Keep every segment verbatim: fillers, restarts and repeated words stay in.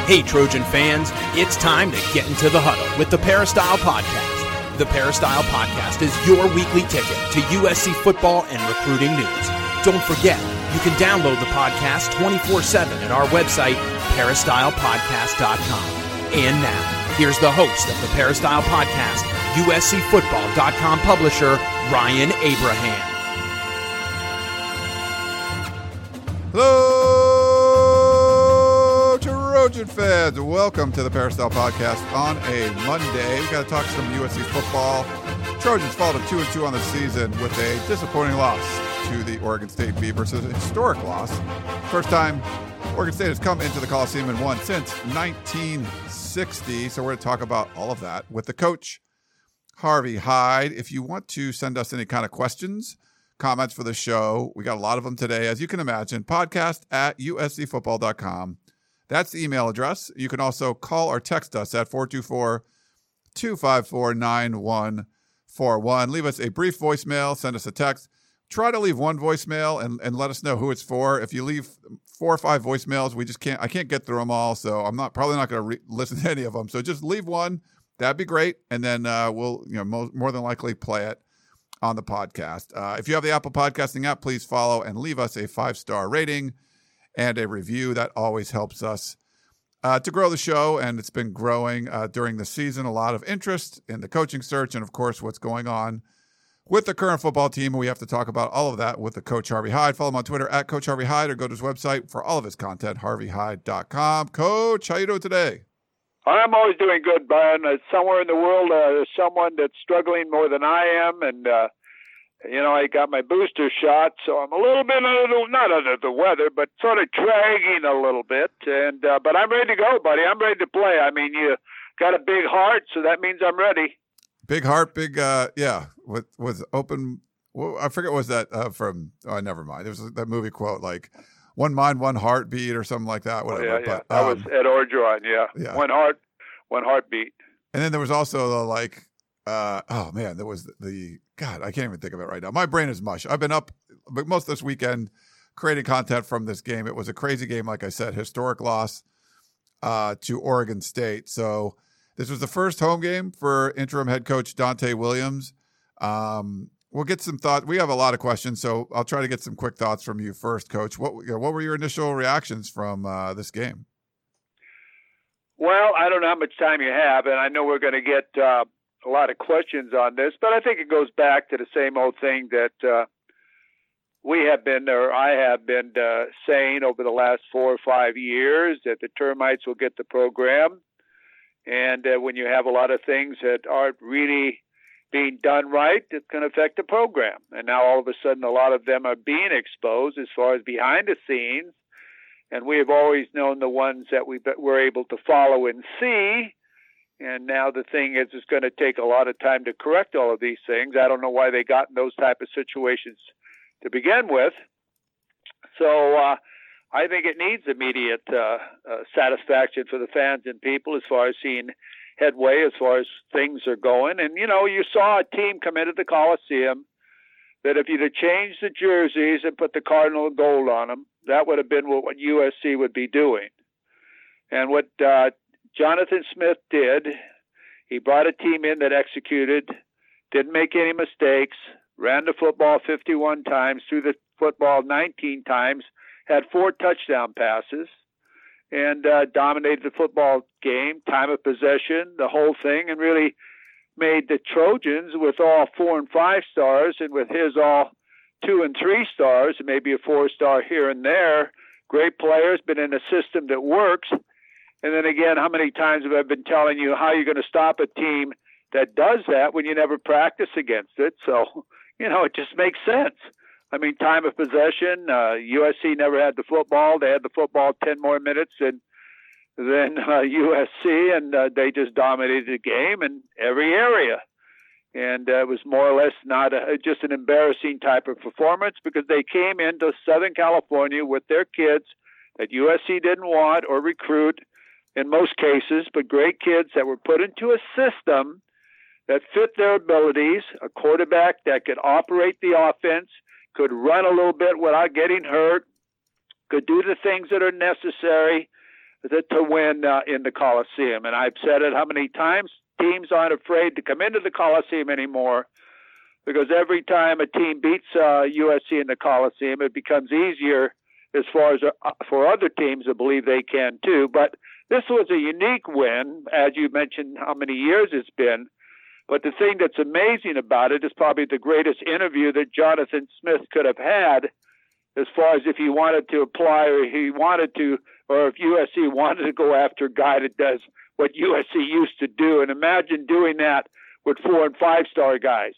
Hey, Trojan fans, it's time to get into the huddle with the Peristyle Podcast. The Peristyle Podcast is your weekly ticket to U S C football and recruiting news. Don't forget, you can download the podcast twenty-four seven at our website, peristyle podcast dot com. And now, here's the host of the Peristyle Podcast, U S C football dot com publisher, Ryan Abraham. Hello, Trojan fans. Welcome to the Peristyle Podcast on a Monday. We've got to talk some U S C football. Trojans fall to two and two on the season with a disappointing loss to the Oregon State Beavers. It's a historic loss. First time Oregon State has come into the Coliseum and won since nineteen sixty. So we're going to talk about all of that with the coach, Harvey Hyde. If you want to send us any kind of questions, comments for the show, we got a lot of them today, as you can imagine. Podcast at U S C football dot com. That's the email address. You can also call or text us at four two four, two five four, nine one four one. Leave us a brief voicemail. Send us a text. Try to leave one voicemail and, and let us know who it's for. If you leave four or five voicemails, we just can't, I can't get through them all. So I'm not probably not going to re- listen to any of them. So just leave one. That'd be great. And then uh, we'll, you know, mo- more than likely play it on the podcast. Uh, if you have the Apple Podcasting app, please follow and leave us a five-star rating and a review. That always helps us uh, to grow the show, and it's been growing uh, during the season. A lot of interest in the coaching search and, of course, what's going on with the current football team. We have to talk about all of that with the Coach Harvey Hyde. Follow him on Twitter at Coach Harvey Hyde, or go to his website for all of his content, harvey hyde dot com. Coach, how you doing today? I'm always doing good, Brian. Uh, somewhere in the world, uh, there's someone that's struggling more than I am, and uh, you know, I got my booster shot, so I'm a little bit under the, not under the weather, but sort of dragging a little bit. And uh, but I'm ready to go, buddy. I'm ready to play. I mean, you got a big heart, so that means I'm ready. Big heart, big uh, yeah. With was open. Well, I forget what was that uh, from. Oh, never mind. There was that movie quote like "one mind, one heartbeat" or something like that. Whatever. Oh, yeah, yeah. But, that um, was Ed Orgeron. Yeah. yeah. One heart, one heartbeat. And then there was also the like. Uh, oh man, there was the, the God. I can't even think of it right now. My brain is mush. I've been up most of this weekend creating content from this game. It was a crazy game, like I said, historic loss uh, to Oregon State. So this was the first home game for interim head coach Donte Williams. Um, we'll get some thoughts. We have a lot of questions, so I'll try to get some quick thoughts from you first, Coach. What you know, what were your initial reactions from uh, this game? Well, I don't know how much time you have, and I know we're going to get uh, a lot of questions on this, but I think it goes back to the same old thing that uh, we have been, or I have been uh, saying over the last four or five years, that the termites will get the program. And uh, when you have a lot of things that aren't really being done right, it can affect the program. And now all of a sudden, a lot of them are being exposed as far as behind the scenes. And we have always known the ones that we were able to follow and see. And now the thing is, it's going to take a lot of time to correct all of these things. I don't know why they got in those type of situations to begin with. So uh, I think it needs immediate uh, uh, satisfaction for the fans and people as far as seeing headway, as far as things are going. And, you know, you saw a team come into the Coliseum that if you'd have changed the jerseys and put the cardinal gold on them, that would have been what, what U S C would be doing. And what uh, Jonathan Smith did, he brought a team in that executed, didn't make any mistakes, ran the football fifty-one times, threw the football nineteen times, had four touchdown passes, and uh, dominated the football game, time of possession, the whole thing, and really made the Trojans, with all four and five stars, and with his all two and three stars, and maybe a four star here and there, great players, been in a system that works. And then again, how many times have I been telling you how you're going to stop a team that does that when you never practice against it? So, you know, it just makes sense. I mean, time of possession, uh, U S C never had the football. They had the football ten more minutes than, than uh, U S C, and uh, they just dominated the game in every area. And uh, it was more or less not a, just an embarrassing type of performance, because they came into Southern California with their kids that U S C didn't want or recruit in most cases, but great kids that were put into a system that fit their abilities, a quarterback that could operate the offense, could run a little bit without getting hurt, could do the things that are necessary, to, to win uh, in the Coliseum. And I've said it how many times? Teams aren't afraid to come into the Coliseum anymore, because every time a team beats uh, U S C in the Coliseum, it becomes easier as far as uh, for other teams to believe they can too. But this was a unique win, as you mentioned how many years it's been. But the thing that's amazing about it is probably the greatest interview that Jonathan Smith could have had, as far as if he wanted to apply or he wanted to, or if U S C wanted to go after a guy that does what U S C used to do. And imagine doing that with four and five star guys.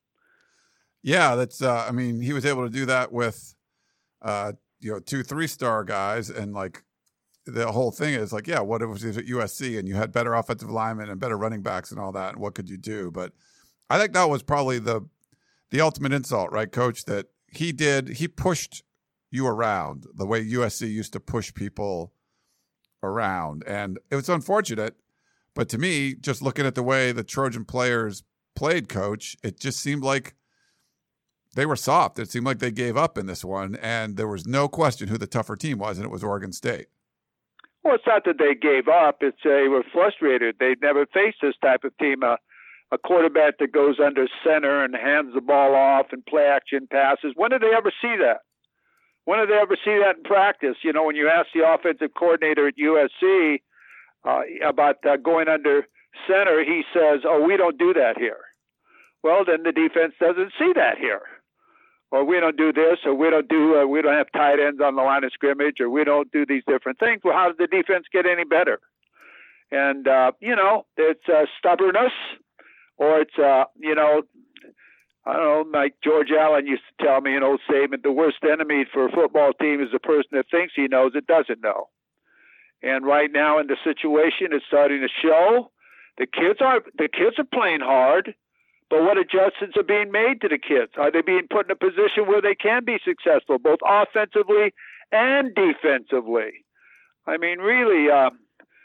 Yeah, that's, uh, I mean, he was able to do that with, uh, you know, two, three star guys. And like the whole thing is like, yeah, what if it was at U S C and you had better offensive linemen and better running backs and all that? And what could you do? But I think that was probably the, the ultimate insult, right, Coach, that he did, he pushed you around the way U S C used to push people around. And it was unfortunate, but to me, just looking at the way the Trojan players played, Coach, it just seemed like they were soft. It seemed like they gave up in this one, and there was no question who the tougher team was, and it was Oregon State. Well, it's not that they gave up. It's they were frustrated. They'd never faced this type of team, a, a quarterback that goes under center and hands the ball off and play action passes. When did they ever see that? When did they ever see that in practice? You know, when you ask the offensive coordinator at U S C uh, about uh, going under center, he says, oh, we don't do that here. Well, then the defense doesn't see that here. Or we don't do this, or we don't do, uh, we don't have tight ends on the line of scrimmage, or we don't do these different things. Well, how does the defense get any better? And, uh, you know, it's uh, stubbornness, or it's, uh, you know, I don't know, like George Allen used to tell me an old statement, the worst enemy for a football team is the person that thinks he knows it doesn't know. And right now in the situation, it's starting to show. The kids are the kids are playing hard, but what adjustments are being made to the kids? Are they being put in a position where they can be successful, both offensively and defensively? I mean, really, um,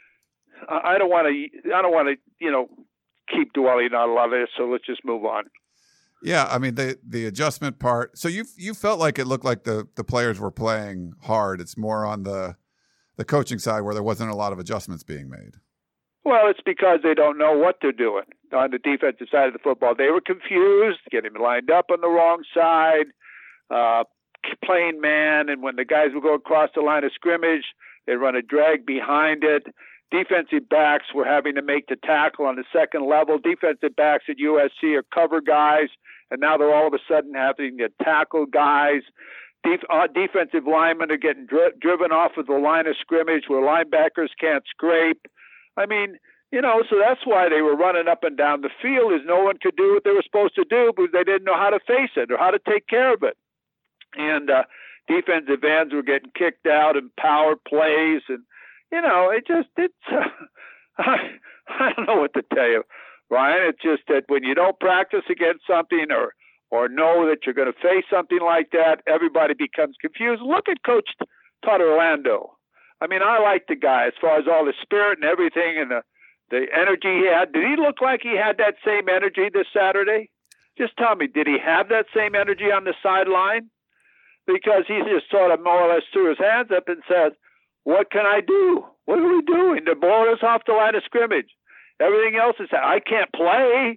I don't want to. I don't want to, you know, keep dwelling on a lot of this. So let's just move on. Yeah, I mean the the adjustment part. So you you felt like it looked like the the players were playing hard. It's more on the the coaching side where there wasn't a lot of adjustments being made. Well, it's because they don't know what they're doing on the defensive side of the football. They were confused, getting lined up on the wrong side, uh, playing man, and when the guys would go across the line of scrimmage, they run a drag behind it. Defensive backs were having to make the tackle on the second level. Defensive backs at U S C are cover guys, and now they're all of a sudden having to tackle guys. Def- uh, defensive linemen are getting dri- driven off of the line of scrimmage where linebackers can't scrape. I mean, you know, so that's why they were running up and down the field, is no one could do what they were supposed to do because they didn't know how to face it or how to take care of it. And uh, defensive ends were getting kicked out in power plays, and you know, it just, it's, uh, I, I don't know what to tell you, Ryan. It's just that when you don't practice against something or, or know that you're going to face something like that, everybody becomes confused. Look at Coach Todd Orlando. I mean, I like the guy as far as all the spirit and everything and the, the energy he had. Did he look like he had that same energy this Saturday? Just tell me, did he have that same energy on the sideline? Because he just sort of more or less threw his hands up and said, what can I do? What are we doing? They're blowing us off the line of scrimmage. Everything else is, I can't play.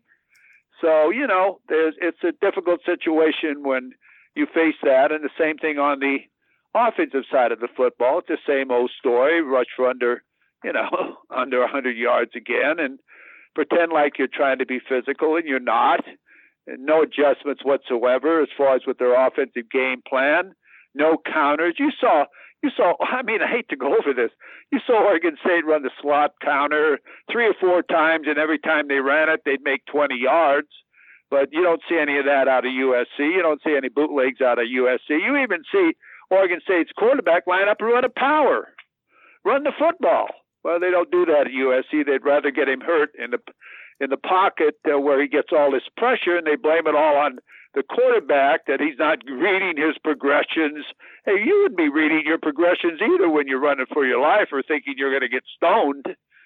So, you know, there's, it's a difficult situation when you face that. And the same thing on the offensive side of the football. It's the same old story. Rush for under, you know, under one hundred yards again and pretend like you're trying to be physical, and you're not. And no adjustments whatsoever as far as with their offensive game plan. No counters. You saw... You saw, I mean, I hate to go over this. You saw Oregon State run the slot counter three or four times, and every time they ran it, they'd make twenty yards. But you don't see any of that out of U S C. You don't see any bootlegs out of U S C. You even see Oregon State's quarterback line up and run a power, run the football. Well, they don't do that at U S C. They'd rather get him hurt in the in the pocket uh, where he gets all this pressure, and they blame it all on the quarterback, that he's not reading his progressions. Hey, you wouldn't be reading your progressions either when you're running for your life or thinking you're going to get stoned.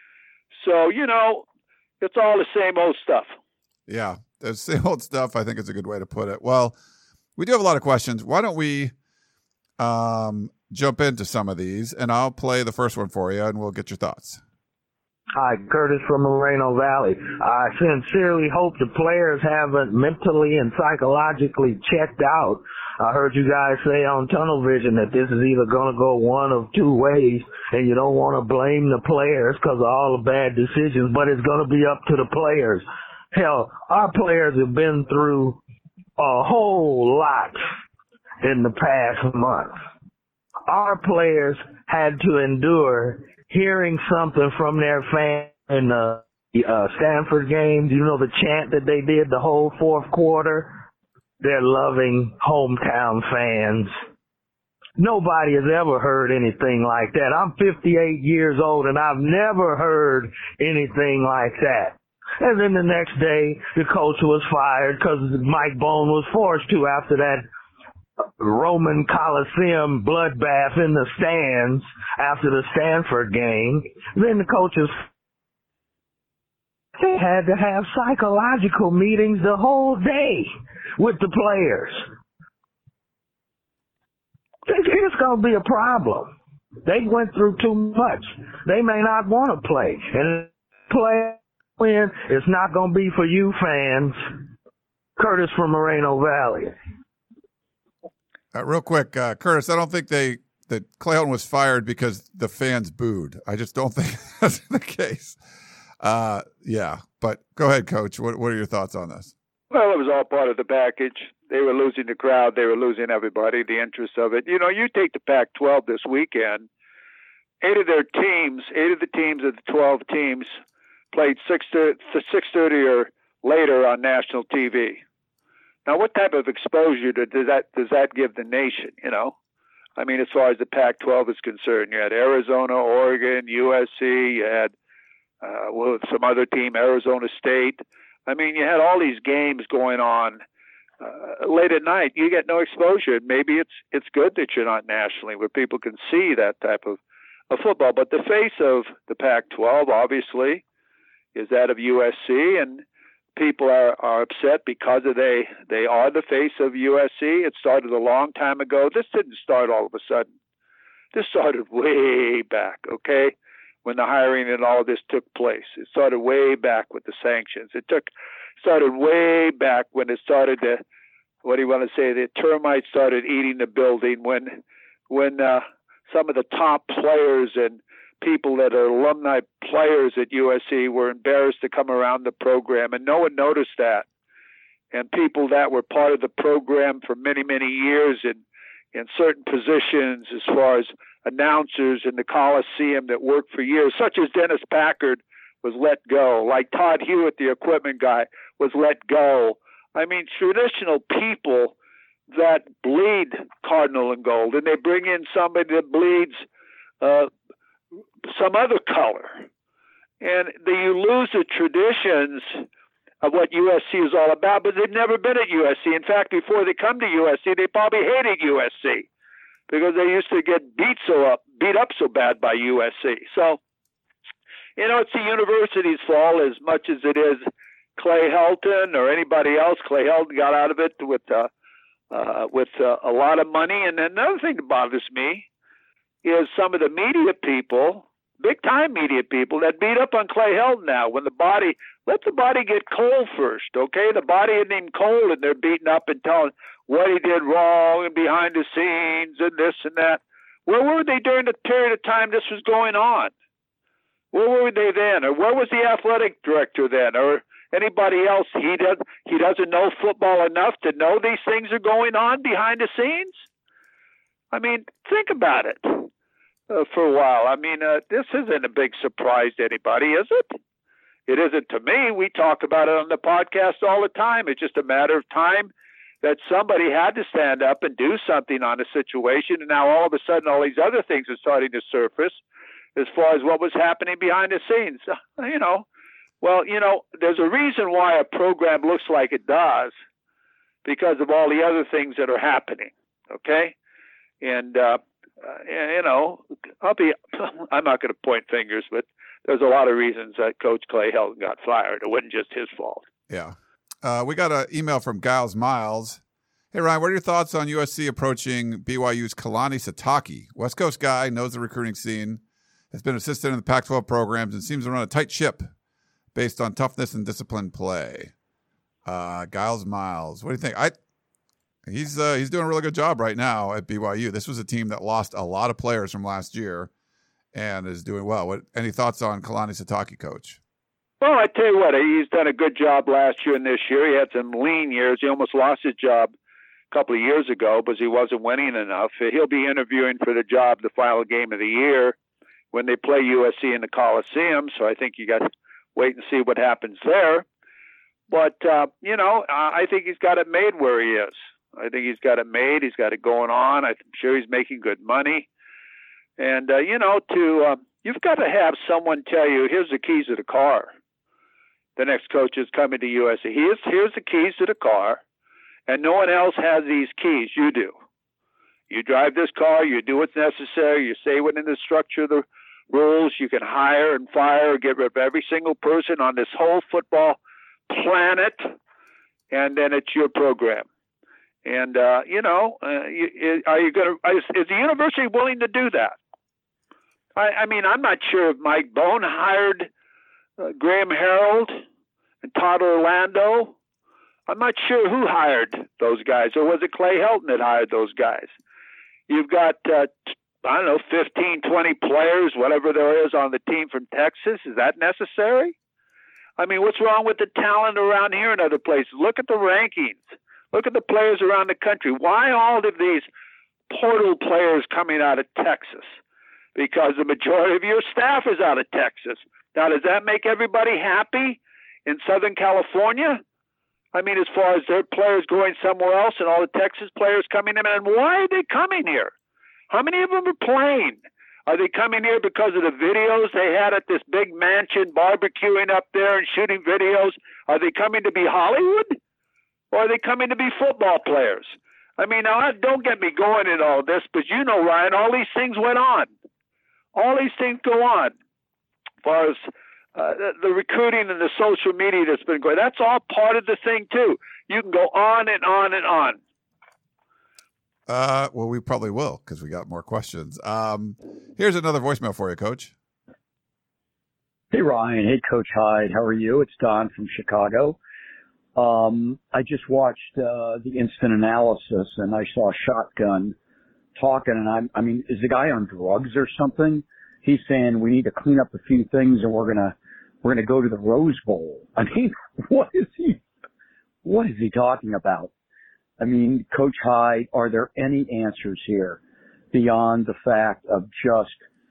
So, you know, it's all the same old stuff. Yeah, the same old stuff, I think is a good way to put it. Well, we do have a lot of questions. Why don't we um, jump into some of these, and I'll play the first one for you, and we'll get your thoughts. Hi, Curtis from Moreno Valley. I sincerely hope the players haven't mentally and psychologically checked out. I heard you guys say on Tunnel Vision that this is either going to go one of two ways, and you don't want to blame the players because of all the bad decisions, but it's going to be up to the players. Hell, our players have been through a whole lot in the past month. Our players had to endure hearing something from their fans in the uh, Stanford game. You know the chant that they did the whole fourth quarter? They're loving hometown fans. Nobody has ever heard anything like that. I'm fifty-eight years old, and I've never heard anything like that. And then the next day, the coach was fired because Mike Bohn was forced to after that Roman Coliseum bloodbath in the stands after the Stanford game. Then the coaches, they had to have psychological meetings the whole day with the players. It's going to be a problem. They went through too much. They may not want to play. And play win, it's not going to be for you fans. Curtis from Moreno Valley. Uh, real quick, uh, Curtis, I don't think they that Clay Helton was fired because the fans booed. I just don't think that's the case. Uh, yeah, but go ahead, Coach. What what are your thoughts on this? Well, it was all part of the package. They were losing the crowd. They were losing everybody, the interest of it. You know, you take the Pac twelve this weekend, eight of their teams, eight of the teams of the twelve teams played six thirty or later on national T V. Now, what type of exposure does that does that give the nation, you know? I mean, as far as the Pac twelve is concerned, you had Arizona, Oregon, U S C, you had uh, well, some other team, Arizona State. I mean, you had all these games going on uh, late at night. You get no exposure. Maybe it's it's good that you're not nationally where people can see that type of, of football. But the face of the Pac twelve, obviously, is that of U S C, and people are, are upset because of they they are the face of U S C. It started a long time ago. This didn't start all of a sudden. This started way back, okay, when the hiring and all of this took place. It started way back with the sanctions. It took started way back when it started to, what do you want to say, the termites started eating the building, when when uh, some of the top players and people that are alumni players at U S C were embarrassed to come around the program, and no one noticed that. And people that were part of the program for many, many years in, in certain positions as far as announcers in the Coliseum that worked for years, such as Dennis Packard was let go, like Todd Hewitt, the equipment guy, was let go. I mean, traditional people that bleed cardinal and gold, and they bring in somebody that bleeds uh, some other color, and the, you lose the traditions of what U S C is all about. But they've never been at U S C. In fact, before they come to U S C, they probably hated U S C because they used to get beat so up, beat up so bad by U S C. So, you know, it's the university's fault as much as it is Clay Helton or anybody else. Clay Helton got out of it with uh, uh, with uh, a lot of money. And another thing that bothers me is some of the media people, big-time media people, that beat up on Clay Helton now. When the body, let the body get cold first, okay? The body isn't even cold, and they're beating up and telling what he did wrong and behind the scenes and this and that. Where were they during the period of time this was going on? Where were they then? Or where was the athletic director then? Or anybody else? He, does, he doesn't know football enough to know these things are going on behind the scenes? I mean, think about it. Uh, for a while. I mean, uh, this isn't a big surprise to anybody, is it? It isn't to me. We talk about it on the podcast all the time. It's just a matter of time that somebody had to stand up and do something on a situation, and now all of a sudden all these other things are starting to surface as far as what was happening behind the scenes. You know, well, you know, there's a reason why a program looks like it does, because of all the other things that are happening, okay? And, uh, Uh, you know, I'll be, I'm not going to point fingers, but there's a lot of reasons that Coach Clay Helton got fired. It wasn't just his fault. Yeah. Uh, we got an email from Giles Miles. Hey, Ryan, what are your thoughts on U S C approaching B Y U's Kalani Sitake? West Coast guy, knows the recruiting scene, has been assistant in the Pac twelve programs, and seems to run a tight ship based on toughness and disciplined play. Uh, Giles Miles, what do you think? I he's uh, he's doing a really good job right now at B Y U. This was a team that lost a lot of players from last year and is doing well. What any thoughts on Kalani Sitake, Coach? Well, I tell you what, he's done a good job last year and this year. He had some lean years. He almost lost his job a couple of years ago because he wasn't winning enough. He'll be interviewing for the job the final game of the year when they play U S C in the Coliseum. So I think you got to wait and see what happens there. But, uh, you know, I think he's got it made where he is. I think he's got it made. He's got it going on. I'm sure he's making good money. And, uh, you know, to uh, you've got to have someone tell you, here's the keys to the car. The next coach is coming to U S C. Here's, here's the keys to the car, and no one else has these keys. You do. You drive this car. You do what's necessary. You stay within the structure of the rules. You can hire and fire, get rid of every single person on this whole football planet, and then it's your program. And, uh, you know, uh, you, are you going to, is the university willing to do that? I, I mean, I'm not sure if Mike Bone hired uh, Graham Harold and Todd Orlando. I'm not sure who hired those guys, or was it Clay Helton that hired those guys? You've got, uh, I don't know, fifteen, twenty players, whatever there is on the team from Texas. Is that necessary? I mean, what's wrong with the talent around here and other places? Look at the rankings. Look at the players around the country. Why all of these portal players coming out of Texas? Because the majority of your staff is out of Texas. Now, does that make everybody happy in Southern California? I mean, as far as their players going somewhere else and all the Texas players coming in, and why are they coming here? How many of them are playing? Are they coming here because of the videos they had at this big mansion, barbecuing up there and shooting videos? Are they coming to be Hollywood? Or are they coming to be football players? I mean, now, don't get me going in all this, but you know, Ryan, all these things went on. All these things go on. As far as uh, the, the recruiting and the social media that's been going, that's all part of the thing, too. You can go on and on and on. Uh, well, we probably will because we got more questions. Um, here's another voicemail for you, Coach. Hey, Ryan. Hey, Coach Hyde. How are you? It's Don from Chicago. Um, I just watched uh, the instant analysis, and I saw Shotgun talking, and I'm, I mean, is the guy on drugs or something? He's saying we need to clean up a few things, and we're gonna we're gonna go to the Rose Bowl. I mean, what is he? What is he talking about? I mean, Coach Hyde, are there any answers here beyond the fact of just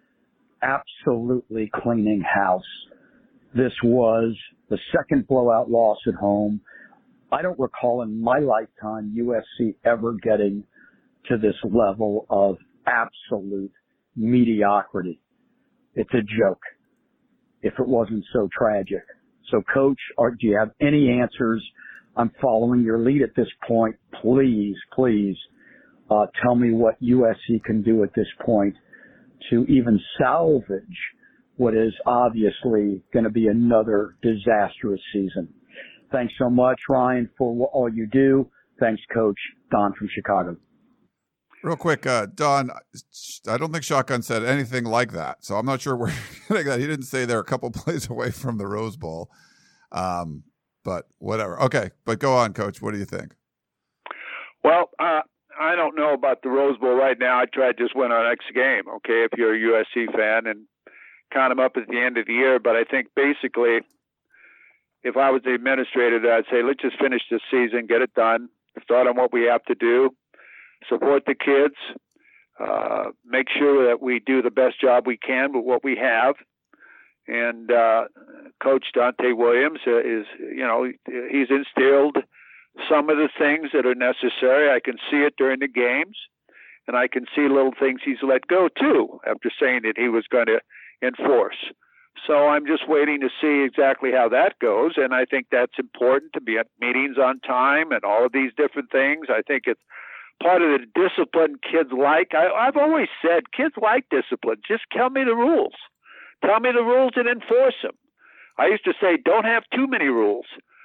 absolutely cleaning house? This was the second blowout loss at home. I don't recall in my lifetime U S C ever getting to this level of absolute mediocrity. It's a joke if it wasn't so tragic. So, Coach, are, do you have any answers? I'm following your lead at this point. Please, please uh, tell me what U S C can do at this point to even salvage what is obviously going to be another disastrous season. Thanks so much, Ryan, for all you do. Thanks, Coach. Don from Chicago. Real quick, uh, Don, I don't think Shotgun said anything like that, so I'm not sure where you're getting that. He didn't say they're a couple plays away from the Rose Bowl, um, but whatever. Okay, but go on, Coach. What do you think? Well, uh, I don't know about the Rose Bowl right now. I tried just win our next game, okay, if you're a U S C fan, and count them up at the end of the year. But I think basically, if I was the administrator, I'd say, let's just finish this season, get it done, start on what we have to do, support the kids, uh, make sure that we do the best job we can with what we have. And uh, Coach Dante Williams uh, is, you know, he's instilled some of the things that are necessary. I can see it during the games, and I can see little things he's let go too after saying that he was going to enforce. So I'm just waiting to see exactly how that goes, and I think that's important, to be at meetings on time and all of these different things. I think it's part of the discipline kids like. I, I've always said kids like discipline. Just tell me the rules. Tell me the rules and enforce them. I used to say don't have too many rules.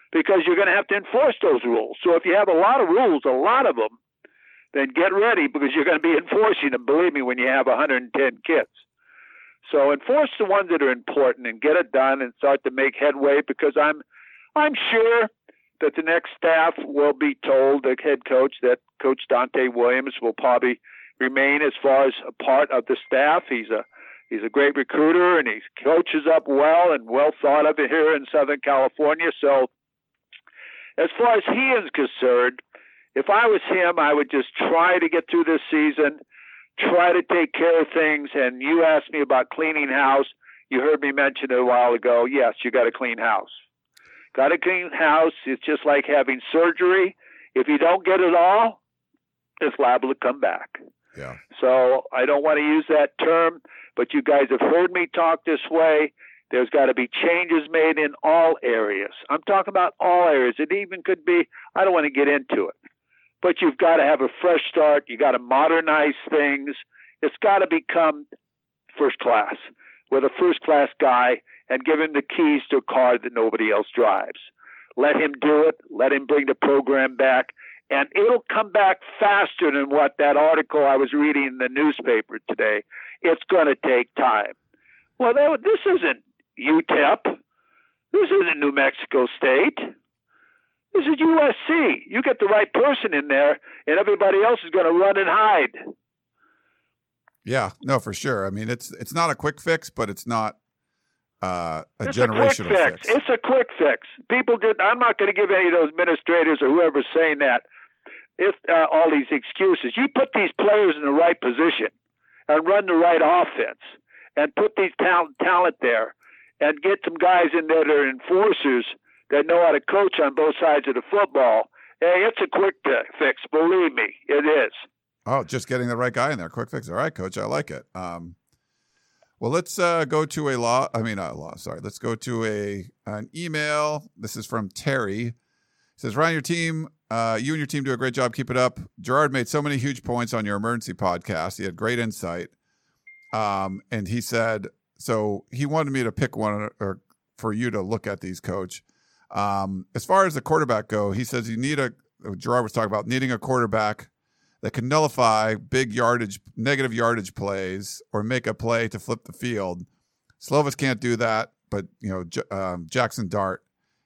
because you're going to have to enforce those rules. So if you have a lot of rules, a lot of them, then get ready because you're going to be enforcing them, believe me, when you have one hundred ten kids. So enforce the ones that are important and get it done and start to make headway, because I'm I'm sure that the next staff will be told, the head coach, that Coach Dante Williams will probably remain as far as a part of the staff. He's a he's a great recruiter, and he coaches up well and well thought of here in Southern California. So as far as he is concerned, if I was him, I would just try to get through this season, try to take care of things. And you asked me about cleaning house. You heard me mention it a while ago. Yes, you got to clean house. Got to clean house. It's just like having surgery. If you don't get it all, it's liable to come back. Yeah. So I don't want to use that term, but you guys have heard me talk this way. There's got to be changes made in all areas. I'm talking about all areas. It even could be, I don't want to get into it, but you've got to have a fresh start. You got to modernize things. It's got to become first class with a first class guy and give him the keys to a car that nobody else drives. Let him do it. Let him bring the program back. And it'll come back faster than what that article I was reading in the newspaper today. It's going to take time. Well, this isn't U T E P. This isn't New Mexico State. This is U S C. You get the right person in there, and everybody else is going to run and hide. Yeah, no, for sure. I mean, it's it's not a quick fix, but it's not uh, a it's generational a quick fix. fix. It's a quick fix. People did. I'm not going to give any of those administrators or whoever's saying that if uh, all these excuses. You put these players in the right position and run the right offense and put these talent talent there and get some guys in there that are enforcers that know how to coach on both sides of the football. Hey, it's a quick fix. Believe me, it is. Oh, just getting the right guy in there. Quick fix. All right, Coach. I like it. Um, well, let's uh, go to a law. I mean, not a law. Sorry. Let's go to a an email. This is from Terry. It says, Ryan, your team, uh, you and your team do a great job. Keep it up. Gerard made so many huge points on your emergency podcast. He had great insight. Um, and he said, so he wanted me to pick one or for you to look at these, Coach. Um, as far as the quarterback go, he says you need a, Gerard was talking about needing a quarterback that can nullify big yardage, negative yardage plays or make a play to flip the field. Slovis can't do that, but you know, J- um, Jackson Dart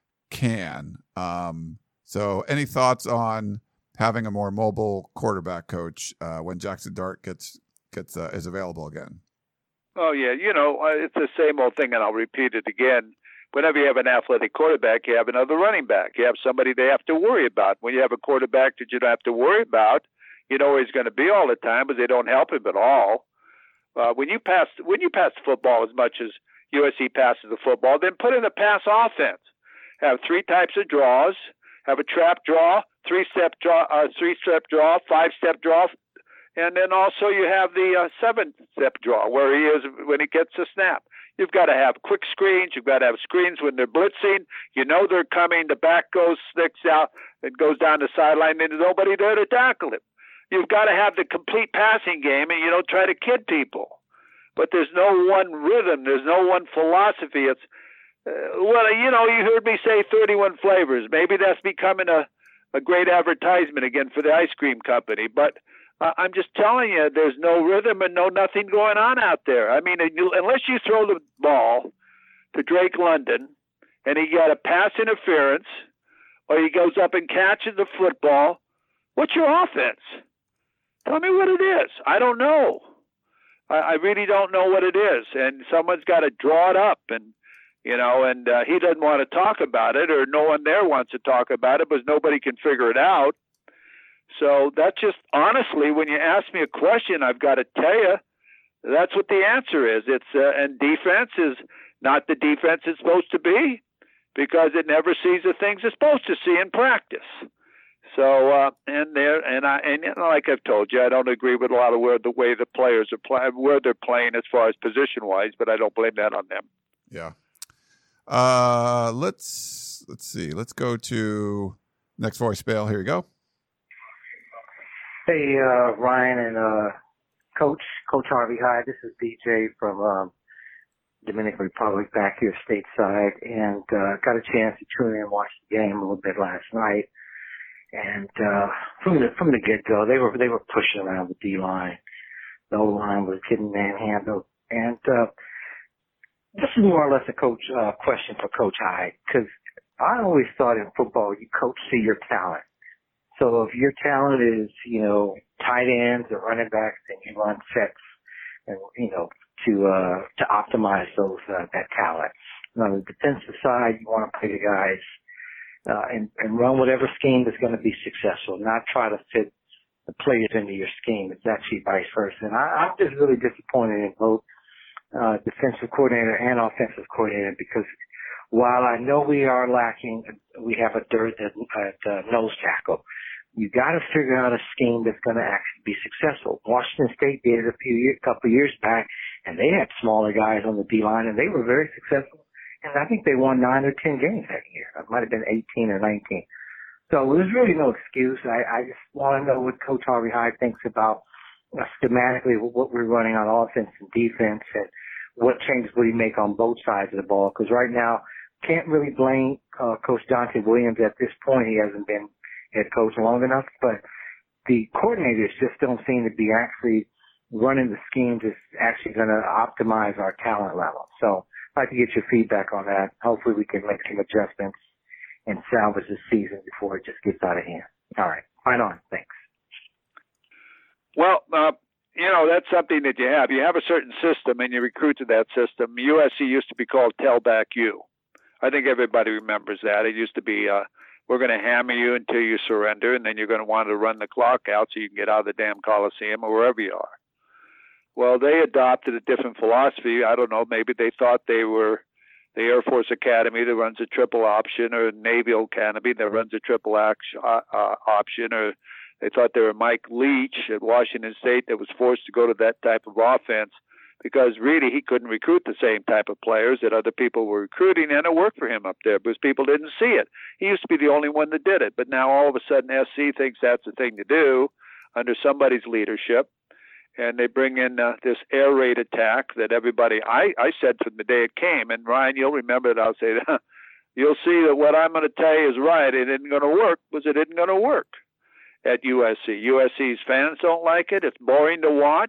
can. Um, so any thoughts on having a more mobile quarterback, Coach, uh, when Jackson Dart gets, gets, uh, is available again? Oh yeah. You know, it's the same old thing, and I'll repeat it again. Whenever you have an athletic quarterback, you have another running back. You have somebody they have to worry about. When you have a quarterback that you don't have to worry about, you know where he's going to be all the time, but they don't help him at all. Uh, when you pass, when you pass the football as much as U S C passes the football, then put in a pass offense. Have three types of draws. Have a trap draw, three-step draw, uh, three-step draw, five-step draw, and then also you have the uh, seven-step draw where he is when he gets a snap. You've got to have quick screens. You've got to have screens when they're blitzing. You know they're coming. The back goes, sticks out, and goes down the sideline, and there's nobody there to tackle him. You've got to have the complete passing game, and you don't try to kid people. But there's no one rhythm. There's no one philosophy. It's uh, well, you know, you heard me say thirty-one flavors. Maybe that's becoming a, a great advertisement again for the ice cream company. But uh, I'm just telling you, there's no rhythm and no nothing going on out there. I mean, unless you throw the ball to Drake London and he got a pass interference or he goes up and catches the football, what's your offense? Tell me what it is. I don't know. I, I really don't know what it is. And someone's got to draw it up. And, you know, and uh, he doesn't want to talk about it, or no one there wants to talk about it because nobody can figure it out. So that's just, honestly, when you ask me a question, I've got to tell you, that's what the answer is. It's uh, and defense is not the defense it's supposed to be because it never sees the things it's supposed to see in practice. So, uh, and there, and I, and you know, like I've told you, I don't agree with a lot of where the way the players are playing, where they're playing as far as position wise, but I don't blame that on them. Yeah. Uh, let's let's see. Let's go to next voicemail. Here you go. Hey, uh, Ryan and uh, Coach Coach Harvey. Hi, this is B J from um, Dominican Republic back here stateside, and uh, got a chance to tune in and watch the game a little bit last night. And uh, from the from the get go, they were they were pushing around the D line. The O line was getting manhandled, and uh, this is more or less a coach uh, question for Coach Hyde, because I always thought in football you coach to your talent. So if your talent is, you know, tight ends or running backs, then you run sets, and you know, to uh, to optimize those uh, that talent. And on the defensive side, you want to play the guys uh, and and run whatever scheme is going to be successful, not try to fit the players into your scheme. It's actually vice versa. And I, I'm just really disappointed in both uh, defensive coordinator and offensive coordinator, because while I know we are lacking, we have a dearth at, at uh, nose tackle. You got to figure out a scheme that's going to actually be successful. Washington State did it a few years, couple of years back, and they had smaller guys on the D line, and they were very successful. And I think they won nine or ten games that year. It might have been eighteen or nineteen. So there's really no excuse. I, I just want to know what Coach Harvey Hyde thinks about uh, schematically what we're running on offense and defense, and what changes will he make on both sides of the ball. Because right now, can't really blame uh, Coach Dante Williams at this point. He hasn't been head coach long enough, but the coordinators just don't seem to be actually running the schemes that's actually going to optimize our talent level. So I'd like to get your feedback on that. Hopefully we can make some adjustments and salvage the season before it just gets out of hand. All right. Right on. Thanks. Well, uh, you know, that's something that you have. You have a certain system and you recruit to that system. U S C used to be called Tailback U. I think everybody remembers that. It used to be, uh, we're going to hammer you until you surrender, and then you're going to want to run the clock out so you can get out of the damn Coliseum or wherever you are. Well, they adopted a different philosophy. I don't know. Maybe they thought they were the Air Force Academy that runs a triple option, or Naval Academy that runs a triple action, uh, uh, option, or they thought they were Mike Leach at Washington State that was forced to go to that type of offense, because really he couldn't recruit the same type of players that other people were recruiting, and it worked for him up there because people didn't see it. He used to be the only one that did it, but now all of a sudden S C thinks that's the thing to do under somebody's leadership, and they bring in uh, this air raid attack that everybody, I, I said from the day it came, and Ryan, you'll remember that, I'll say that, you'll see that what I'm going to tell you is right. It isn't going to work because it isn't going to work at U S C. U S C's fans don't like it. It's boring to watch.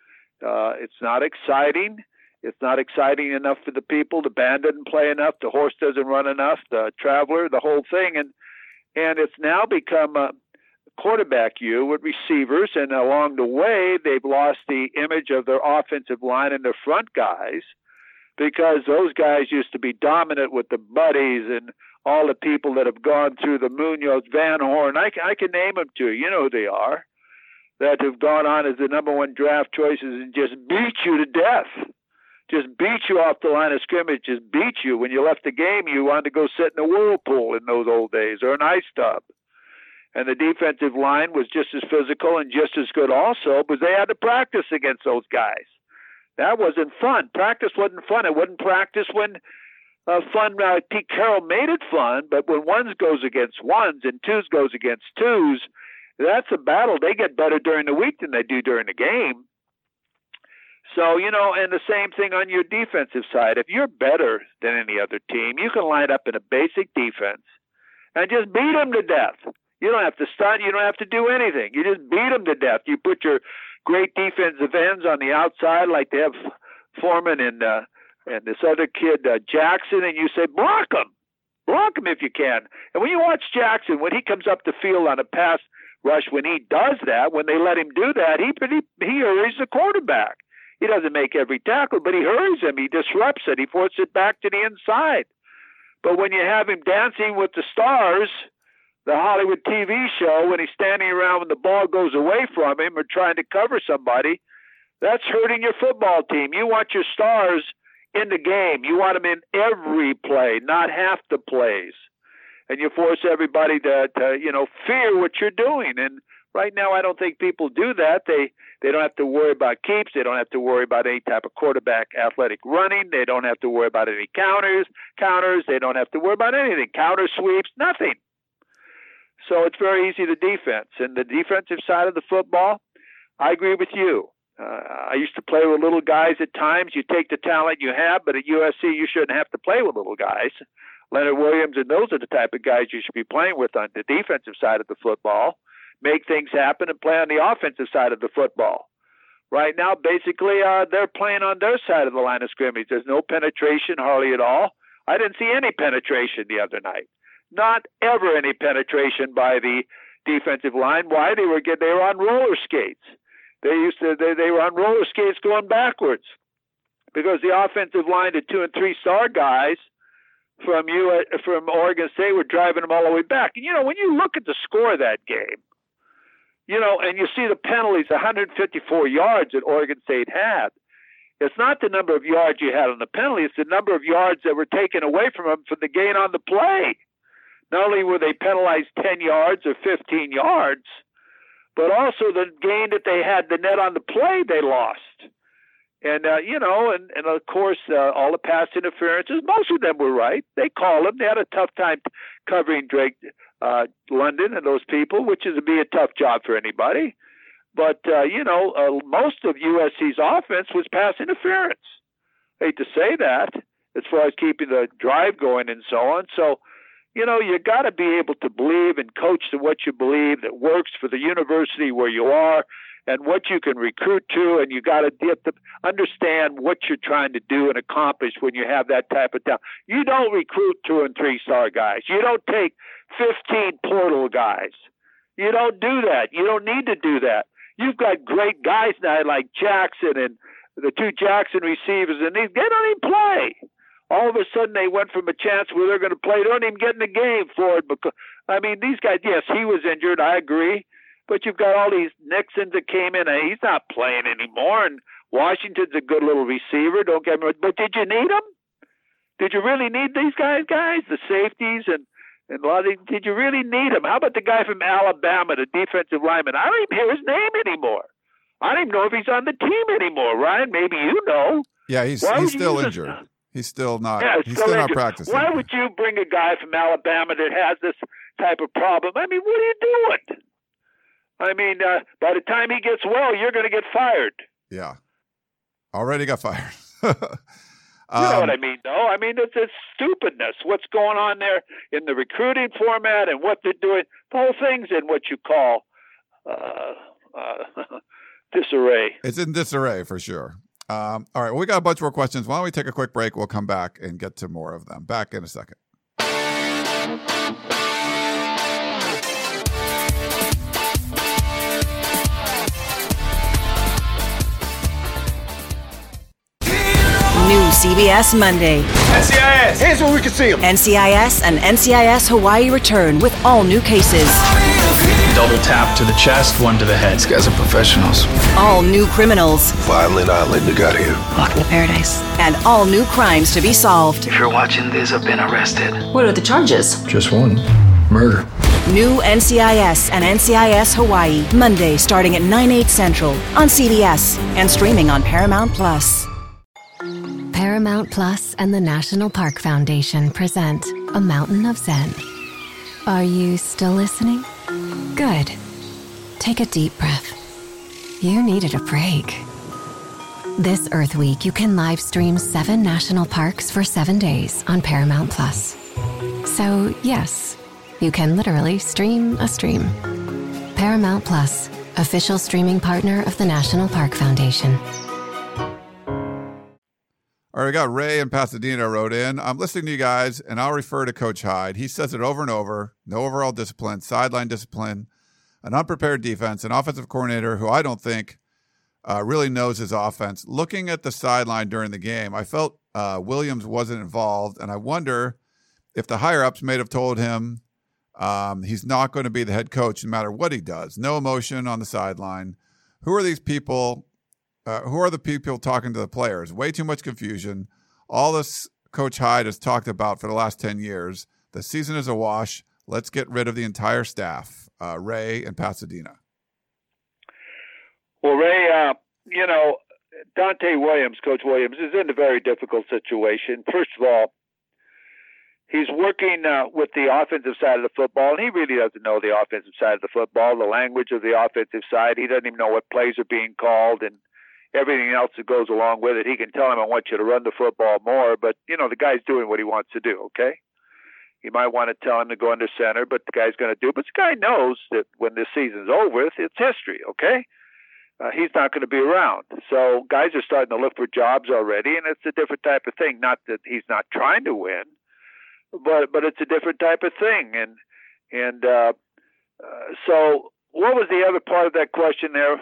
Uh, it's not exciting. It's not exciting enough for the people. The band doesn't play enough. The horse doesn't run enough. The traveler, the whole thing. And and it's now become a quarterback U with receivers. And along the way, they've lost the image of their offensive line and their front guys, because those guys used to be dominant with the buddies and all the people that have gone through the Munoz, Van Horn. I, I can name them to you. You know who they are. That have gone on as the number one draft choices and just beat you to death. Just beat you off the line of scrimmage, just beat you. When you left the game, you wanted to go sit in a whirlpool in those old days, or an ice tub. And the defensive line was just as physical and just as good also, because they had to practice against those guys. That wasn't fun. Practice wasn't fun. It wasn't practice when uh, fun, uh, Pete Carroll made it fun, but when ones goes against ones and twos goes against twos, that's a battle. They get better during the week than they do during the game. So, you know, and the same thing on your defensive side. If you're better than any other team, you can line up in a basic defense and just beat them to death. You don't have to stunt. You don't have to do anything. You just beat them to death. You put your great defensive ends on the outside, like they have Foreman and uh, and this other kid, uh, Jackson, and you say, block them. Block him if you can. And when you watch Jackson, when he comes up the field on a pass rush, when he does that, when they let him do that, he he, he hurries the quarterback. He doesn't make every tackle, but he hurries him. He disrupts it. He forces it back to the inside. But when you have him dancing with the stars, the Hollywood T V show, when he's standing around when the ball goes away from him or trying to cover somebody, that's hurting your football team. You want your stars in the game. You want them in every play, not half the plays. And you force everybody to, to, you know, fear what you're doing. And right now, I don't think people do that. They they don't have to worry about keeps. They don't have to worry about any type of quarterback athletic running. They don't have to worry about any counters. Counters. They don't have to worry about anything. Counter sweeps. Nothing. So it's very easy to defense. And the defensive side of the football, I agree with you. Uh, I used to play with little guys at times. You take the talent you have, but at U S C you shouldn't have to play with little guys. Leonard Williams and those are the type of guys you should be playing with on the defensive side of the football. Make things happen and play on the offensive side of the football. Right now, basically, uh, they're playing on their side of the line of scrimmage. There's no penetration hardly at all. I didn't see any penetration the other night. Not ever any penetration by the defensive line. Why? They were get, they were on roller skates. They used to they, they were on roller skates going backwards because the offensive line, the two and three star guys from you from Oregon State were driving them all the way back. And you know, when you look at the score of that game, you know, and you see the penalties, one hundred fifty-four yards that Oregon State had. It's not the number of yards you had on the penalty; it's the number of yards that were taken away from them for the gain on the play. Not only were they penalized ten yards or fifteen yards, but also the gain that they had the net on the play they lost. And, uh, you know, and, and of course, uh, all the pass interferences, most of them were right. They called them. They had a tough time covering Drake uh, London and those people, which is to be a tough job for anybody. But, uh, you know, uh, most of U S C's offense was pass interference. I hate to say that, as far as keeping the drive going and so on. So, you know, you got to be able to believe and coach to what you believe that works for the university where you are and what you can recruit to, and you got to get to understand what you're trying to do and accomplish when you have that type of talent. You don't recruit two and three star guys. You don't take fifteen portal guys. You don't do that. You don't need to do that. You've got great guys now like Jackson and the two Jackson receivers, and they, they don't even play. All of a sudden, they went from a chance where they're going to play. They don't even get in the game for it. Because, I mean, these guys, yes, he was injured. I agree. But you've got all these Nixons that came in, and he's not playing anymore. And Washington's a good little receiver. Don't get me wrong. But did you need him? Did you really need these guys, guys? The safeties and, and a lot of these, did you really need them? How about the guy from Alabama, the defensive lineman? I don't even hear his name anymore. I don't even know if he's on the team anymore, Ryan. Maybe you know. Yeah, he's, he's still injured. This? He's still not. Yeah, he's still, still not practicing. Why would you bring a guy from Alabama that has this type of problem? I mean, what are you doing? I mean, uh, by the time he gets well, you're going to get fired. Yeah, already got fired. um, you know what I mean, though? I mean, it's, it's stupidness. What's going on there in the recruiting format and what they're doing? The whole thing's in what you call uh, uh, disarray. It's in disarray for sure. Um, all right, well, we got a bunch more questions. Why don't we take a quick break? We'll come back and get to more of them. Back in a second. New C B S Monday. N C I S, hands where we can see them. N C I S and N C I S Hawaii return with all new cases. Double tap to the chest, one to the head. These guys are professionals. All new criminals. Violent island they got here. Welcome to paradise. And all new crimes to be solved. If you're watching this, I've been arrested. What are the charges? Just one. Murder. New N C I S and N C I S Hawaii. Monday starting at nine, eight Central on C B S and streaming on Paramount Plus. Paramount Plus and the National Park Foundation present A Mountain of Zen. Are you still listening? Good. Take a deep breath. You needed a break. This Earth Week, you can live stream seven national parks for seven days on Paramount Plus. So, yes, you can literally stream a stream. Paramount Plus, official streaming partner of the National Park Foundation. All right, we got Ray in Pasadena wrote in. I'm listening to you guys, and I'll refer to Coach Hyde. He says it over and over. No overall discipline, sideline discipline, an unprepared defense, an offensive coordinator who I don't think uh, really knows his offense. Looking at the sideline during the game, I felt uh, Williams wasn't involved, and I wonder if the higher-ups may have told him um, he's not going to be the head coach no matter what he does. No emotion on the sideline. Who are these people? Uh, who are the people talking to the players? Way too much confusion. All this Coach Hyde has talked about for the last ten years. The season is a wash. Let's get rid of the entire staff. Uh, Ray in Pasadena. Well, Ray, uh, you know, Dante Williams, Coach Williams, is in a very difficult situation. First of all, he's working uh, with the offensive side of the football, and he really doesn't know the offensive side of the football, the language of the offensive side. He doesn't even know what plays are being called, and everything else that goes along with it. He can tell him, I want you to run the football more, but, you know, the guy's doing what he wants to do, okay? You might want to tell him to go under center, but the guy's going to do it. But the guy knows that when this season's over, it's history, okay? Uh, he's not going to be around. So guys are starting to look for jobs already, and it's a different type of thing. Not that he's not trying to win, but but it's a different type of thing. And and uh, uh, so what was the other part of that question there?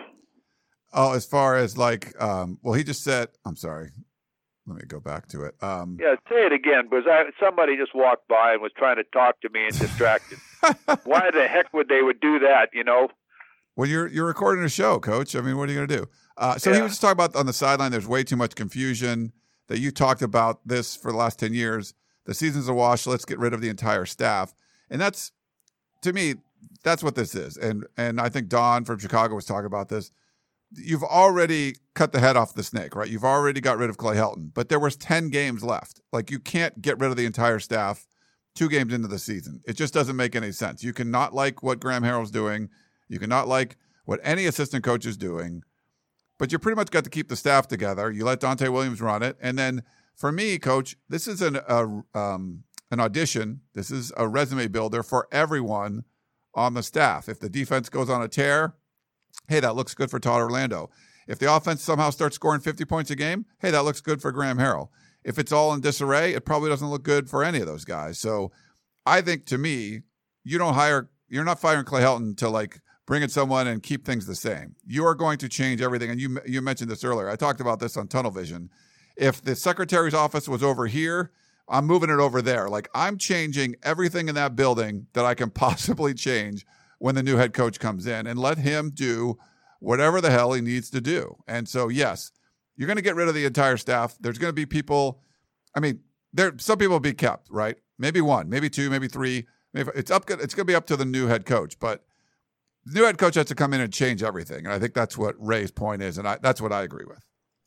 Oh, as far as like, um, well, he just said, I'm sorry. Let me go back to it. Um, yeah, say it again, because I, somebody just walked by and was trying to talk to me and distracted. Why the heck would they would do that, you know? Well, you're you're recording a show, Coach. I mean, what are you going to do? Uh, so yeah. He was just talking about on the sideline, there's way too much confusion, that you talked about this for the last ten years. The season's a wash. Let's get rid of the entire staff. And that's, to me, that's what this is. And and I think Don from Chicago was talking about this. You've already cut the head off the snake, right? You've already got rid of Clay Helton, but there was ten games left. Like, you can't get rid of the entire staff two games into the season. It just doesn't make any sense. You cannot like what Graham Harrell's doing. You cannot like what any assistant coach is doing, but you pretty much got to keep the staff together. You let Dante Williams run it. And then for me, Coach, this is an, a, um, an audition. This is a resume builder for everyone on the staff. If the defense goes on a tear, hey, that looks good for Todd Orlando. If the offense somehow starts scoring fifty points a game, hey, that looks good for Graham Harrell. If it's all in disarray, it probably doesn't look good for any of those guys. So I think, to me, you don't hire, you're not firing Clay Helton to like bring in someone and keep things the same. You are going to change everything. And you you mentioned this earlier. I talked about this on Tunnel Vision. If the secretary's office was over here, I'm moving it over there. Like, I'm changing everything in that building that I can possibly change when the new head coach comes in, and let him do whatever the hell he needs to do. And so, yes, you're going to get rid of the entire staff. There's going to be people, I mean, there some people will be kept, right? Maybe one, maybe two, maybe three. Maybe it's up. It's going to be up to the new head coach, but the new head coach has to come in and change everything. And I think that's what Ray's point is, and I, that's what I agree with.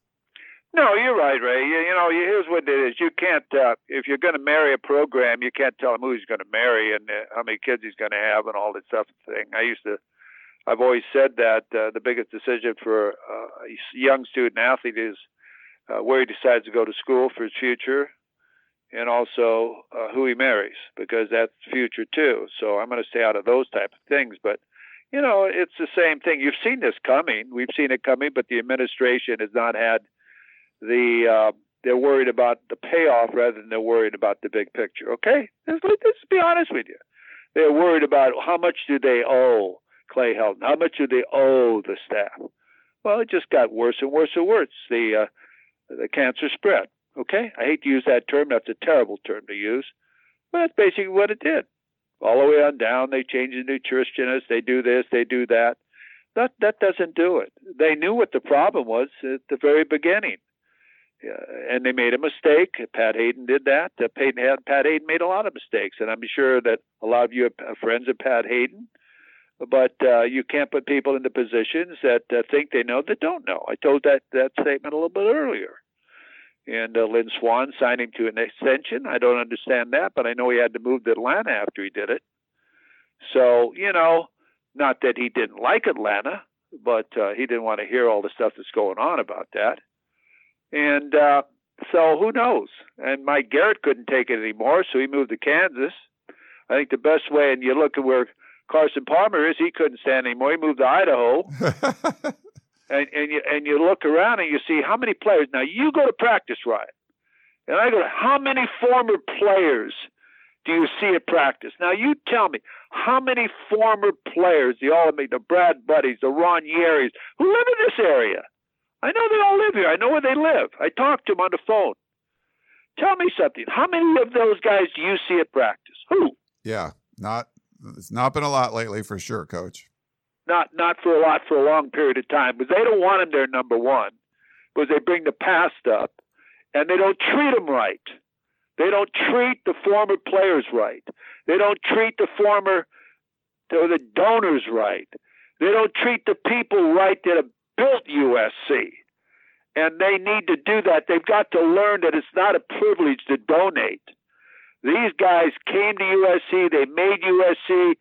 No, you're right, Ray. You, you know, here's what it is. You can't, uh, if you're going to marry a program, you can't tell him who he's going to marry and uh, how many kids he's going to have and all that stuff. Thing. I used to, I've always said that uh, the biggest decision for uh, a young student athlete is uh, where he decides to go to school for his future, and also uh, who he marries, because that's future too. So I'm going to stay out of those type of things. But, you know, it's the same thing. You've seen this coming. We've seen it coming, but the administration has not had the uh, they're worried about the payoff rather than they're worried about the big picture. Okay, let's, let's be honest with you. They're worried about how much do they owe Clay Helton? How much do they owe the staff? Well, it just got worse and worse and worse. The uh, the cancer spread. Okay, I hate to use that term. That's a terrible term to use, but that's basically what it did. All the way on down, they changed the nutritionist. They do this. They do that. That that doesn't do it. They knew what the problem was at the very beginning. Uh, and they made a mistake. Pat Hayden did that. Uh, Pat, Pat Hayden made a lot of mistakes, and I'm sure that a lot of you are friends of Pat Hayden. But uh, you can't put people into positions that uh, think they know that don't know. I told that, that statement a little bit earlier. And uh, Lynn Swann signed him to an extension. I don't understand that, but I know he had to move to Atlanta after he did it. So, you know, not that he didn't like Atlanta, but uh, he didn't want to hear all the stuff that's going on about that. And uh, so who knows? And Mike Garrett couldn't take it anymore, so he moved to Kansas. I think the best way, and you look at where Carson Palmer is, he couldn't stand anymore. He moved to Idaho. and and you and you look around and you see how many players. Now, you go to practice, Ryan, and I go, how many former players do you see at practice? Now, you tell me, how many former players, the all the Brad Buddies, the Ron Yeris, who live in this area? I know they all live here. I know where they live. I talk to them on the phone. Tell me something. How many of those guys do you see at practice? Who? Yeah, not. It's not been a lot lately for sure, Coach. Not not for a lot for a long period of time, because they don't want them there, number one, because they bring the past up, and they don't treat them right. They don't treat the former players right. They don't treat the former, or the donors right. They don't treat the people right that have built U S C, and they need to do that. They've got to learn that it's not a privilege to donate. These guys came to U S C. They made U S C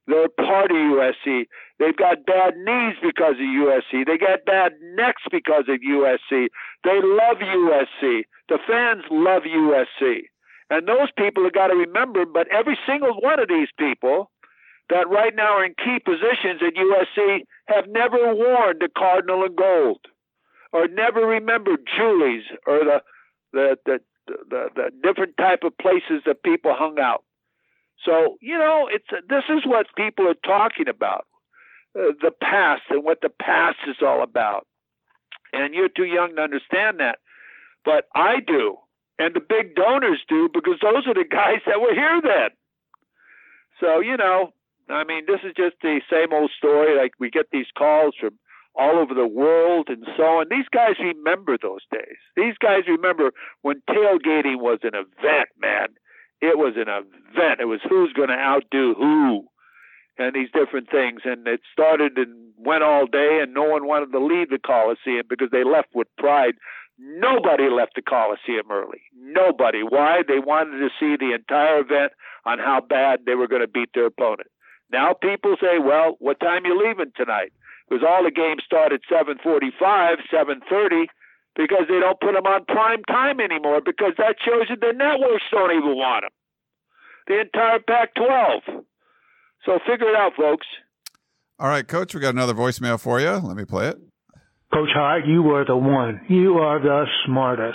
They're part of U S C. They've got bad knees because of U S C. They got bad necks because of U S C. They love U S C. The fans love U S C. And those people have got to remember, but every single one of these people that right now are in key positions at U S C have never worn the cardinal and gold, or never remembered Julie's or the the the, the, the different type of places that people hung out. So, you know, it's this is what people are talking about, uh, the past and what the past is all about. And you're too young to understand that. But I do, and the big donors do, because those are the guys that were here then. So, you know, I mean, this is just the same old story. Like, we get these calls from all over the world and so on. These guys remember those days. These guys remember when tailgating was an event, man. It was an event. It was who's going to outdo who and these different things. And it started and went all day, and no one wanted to leave the Coliseum because they left with pride. Nobody left the Coliseum early. Nobody. Why? They wanted to see the entire event on how bad they were going to beat their opponent. Now people say, well, what time are you leaving tonight? Because all the games start at seven forty-five, seven thirty, because they don't put them on prime time anymore, because that shows you the networks don't even want them. The entire Pac twelve. So figure it out, folks. All right, Coach, we got another voicemail for you. Let me play it. Coach Hart, you are the one. You are the smartest.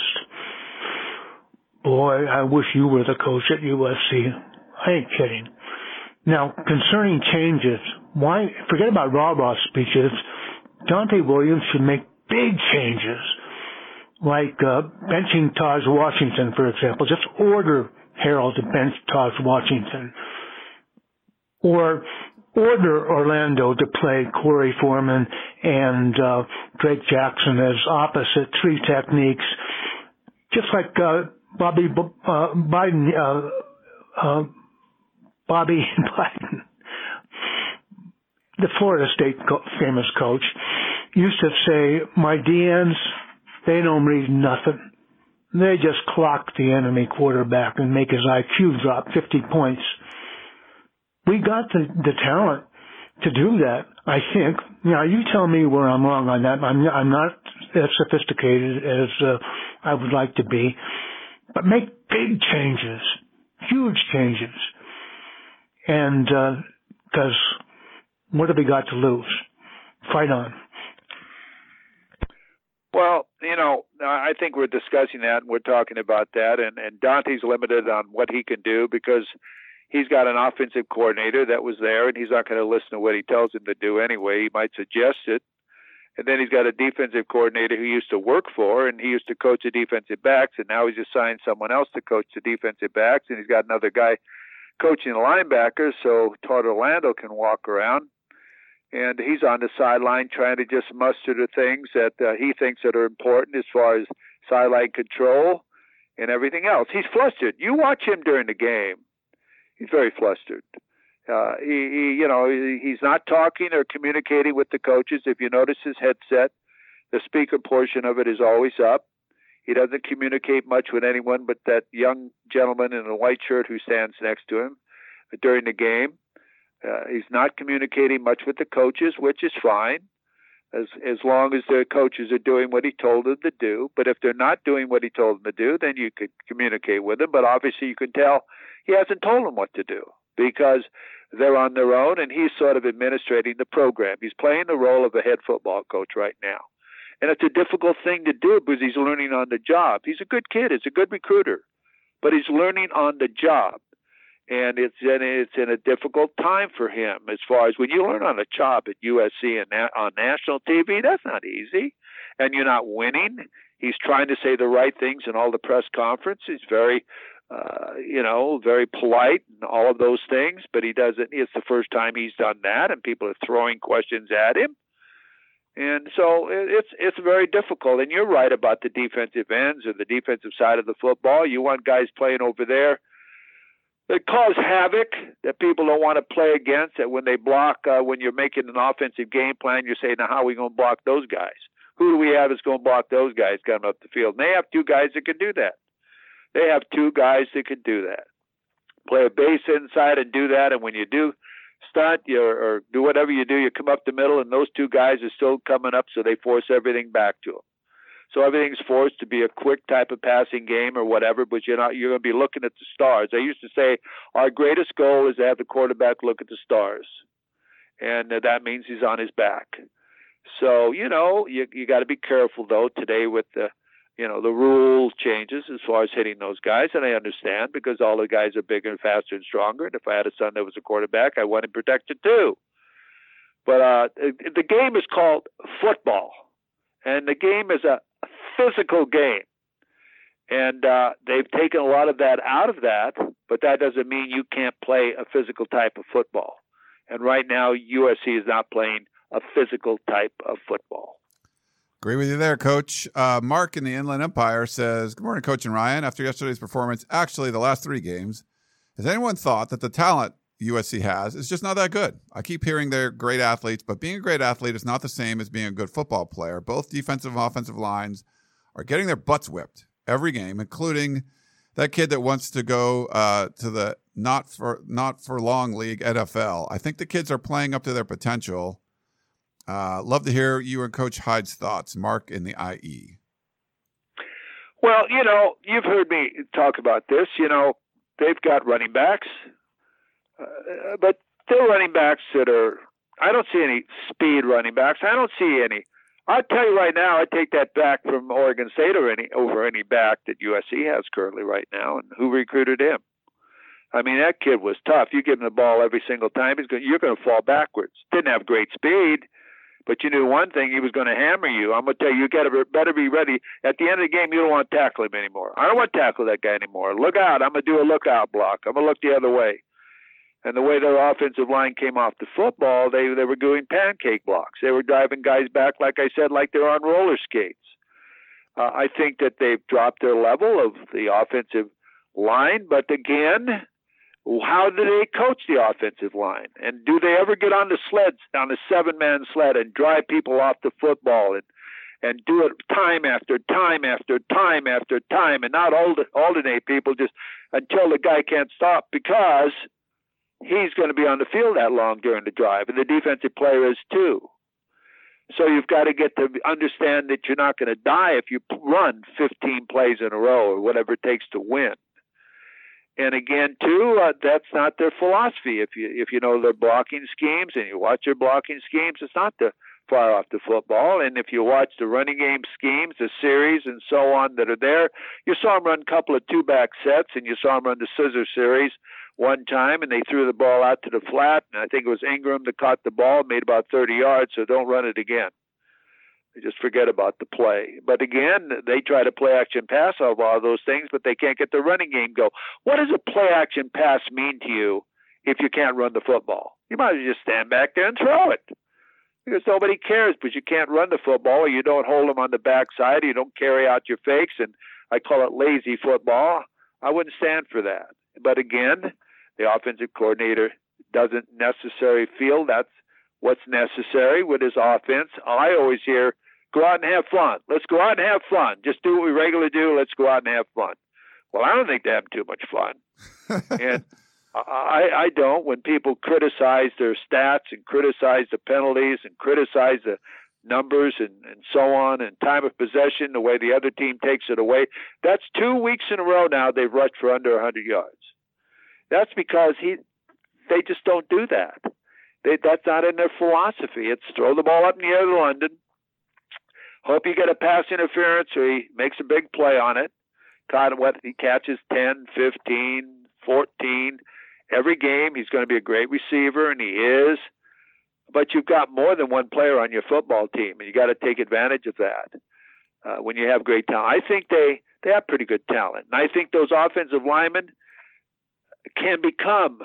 Boy, I wish you were the coach at U S C. I ain't kidding. Now, concerning changes, why forget about rah-rah speeches. Dante Williams should make big changes, like uh, benching Taj Washington, for example. Just order Harold to bench Taj Washington, or order Orlando to play Corey Foreman and uh, Drake Jackson as opposite three techniques, just like uh, Bobby uh, Biden. Uh, uh, Bobby Biden, the Florida State co- famous coach, used to say, my D Ns, they don't read nothing. They just clock the enemy quarterback and make his I Q drop fifty points. We got the, the talent to do that, I think. Now, you tell me where I'm wrong on that. I'm, I'm not as sophisticated as uh, I would like to be. But make big changes, huge changes. And, uh, cause what have we got to lose? Fight on. Well, you know, I think we're discussing that and we're talking about that, and, and Dante's limited on what he can do because he's got an offensive coordinator that was there, and he's not going to listen to what he tells him to do anyway. He might suggest it. And then he's got a defensive coordinator who used to work for, and he used to coach the defensive backs, and now he's assigned someone else to coach the defensive backs, and he's got another guy coaching the linebackers, so Todd Orlando can walk around. And he's on the sideline trying to just muster the things that uh, he thinks that are important as far as sideline control and everything else. He's flustered. You watch him during the game. He's very flustered. Uh, he, he, you know, he's not talking or communicating with the coaches. If you notice his headset, the speaker portion of it is always up. He doesn't communicate much with anyone but that young gentleman in a white shirt who stands next to him during the game. Uh, he's not communicating much with the coaches, which is fine, as as long as the coaches are doing what he told them to do. But if they're not doing what he told them to do, then you could communicate with them. But obviously you can tell he hasn't told them what to do because they're on their own, and he's sort of administrating the program. He's playing the role of a head football coach right now. And it's a difficult thing to do because he's learning on the job. He's a good kid. He's a good recruiter. But he's learning on the job. And it's in, it's in a difficult time for him as far as when you learn on the job at U S C and na- on national T V, that's not easy. And you're not winning. He's trying to say the right things in all the press conference. He's very, uh, you know, very polite and all of those things. But he doesn't. It's the first time he's done that, and people are throwing questions at him. And so it's it's very difficult. And you're right about the defensive ends or the defensive side of the football. You want guys playing over there that cause havoc, that people don't want to play against, that when they block, uh, when you're making an offensive game plan, you're saying, now how are we going to block those guys? Who do we have that's going to block those guys coming up the field? And they have two guys that can do that. They have two guys that can do that. Play a base inside and do that, and when you do stunt you, or do whatever you do, you come up the middle, and those two guys are still coming up, so they force everything back to them. So everything's forced to be a quick type of passing game or whatever, but you're not, you're going to be looking at the stars. I used to say our greatest goal is to have the quarterback look at the stars, and uh, that means he's on his back. So, you know, you you got to be careful, though, today with the, you know, the rule changes as far as hitting those guys, and I understand because all the guys are bigger and faster and stronger, and if I had a son that was a quarterback, I want him protected too. But uh, the game is called football, and the game is a physical game. And uh, they've taken a lot of that out of that, but that doesn't mean you can't play a physical type of football. And right now, U S C is not playing a physical type of football. Agree with you there, Coach. Uh, Mark in the Inland Empire says, good morning, Coach and Ryan. After yesterday's performance, actually the last three games, has anyone thought that the talent U S C has is just not that good? I keep hearing they're great athletes, but being a great athlete is not the same as being a good football player. Both defensive and offensive lines are getting their butts whipped every game, including that kid that wants to go uh, to the not for not for long league N F L. I think the kids are playing up to their potential. Uh, love to hear you and Coach Hyde's thoughts. Mark in the I E. Well, you know, you've heard me talk about this. You know, they've got running backs, uh, but they're running backs that are, I don't see any speed running backs. I don't see any. I'll tell you right now, I take that back from Oregon State or any over any back that U S C has currently right now, and who recruited him. I mean, that kid was tough. You give him the ball every single time, he's going, you're going to fall backwards. Didn't have great speed, but you knew one thing, he was going to hammer you. I'm going to tell you, you got to better be ready. At the end of the game, you don't want to tackle him anymore. I don't want to tackle that guy anymore. Look out. I'm going to do a lookout block. I'm going to look the other way. And the way their offensive line came off the football, they they were doing pancake blocks. They were driving guys back, like I said, like they're on roller skates. Uh, I think that they've dropped their level of the offensive line. But again, how do they coach the offensive line? And do they ever get on the sleds, on a seven-man sled, and drive people off the football and and do it time after time after time after time, and not alternate people just until the guy can't stop, because he's going to be on the field that long during the drive, and the defensive player is too. So you've got to get to understand that you're not going to die if you run fifteen plays in a row or whatever it takes to win. And again, too, uh, that's not their philosophy. If you if you know their blocking schemes and you watch their blocking schemes, it's not the far off the football. And if you watch the running game schemes, the series and so on that are there, you saw them run a couple of two-back sets, and you saw them run the scissor series one time, and they threw the ball out to the flat, and I think it was Ingram that caught the ball, made about thirty yards, so don't run it again. Just forget about the play. But again, they try to play action pass off all those things, but they can't get the running game go. What does a play action pass mean to you if you can't run the football? You might as well just stand back there and throw it, because nobody cares, but you can't run the football, or you don't hold them on the backside, or you don't carry out your fakes, and I call it lazy football. I wouldn't stand for that. But again, the offensive coordinator doesn't necessarily feel that's what's necessary with his offense. I always hear, go out and have fun. Let's go out and have fun. Just do what we regularly do. Let's go out and have fun. Well, I don't think they're having too much fun. and I, I don't. When people criticize their stats and criticize the penalties and criticize the numbers and, and so on, and time of possession, the way the other team takes it away, that's two weeks in a row now they've rushed for under one hundred yards. That's because he, they just don't do that. They, that's not in their philosophy. It's throw the ball up in the air to London, hope you get a pass interference or he makes a big play on it. Caught what he catches ten, fifteen, fourteen. Every game he's going to be a great receiver, and he is. But you've got more than one player on your football team, and you got to take advantage of that uh, when you have great talent. I think they, they have pretty good talent. And I think those offensive linemen can become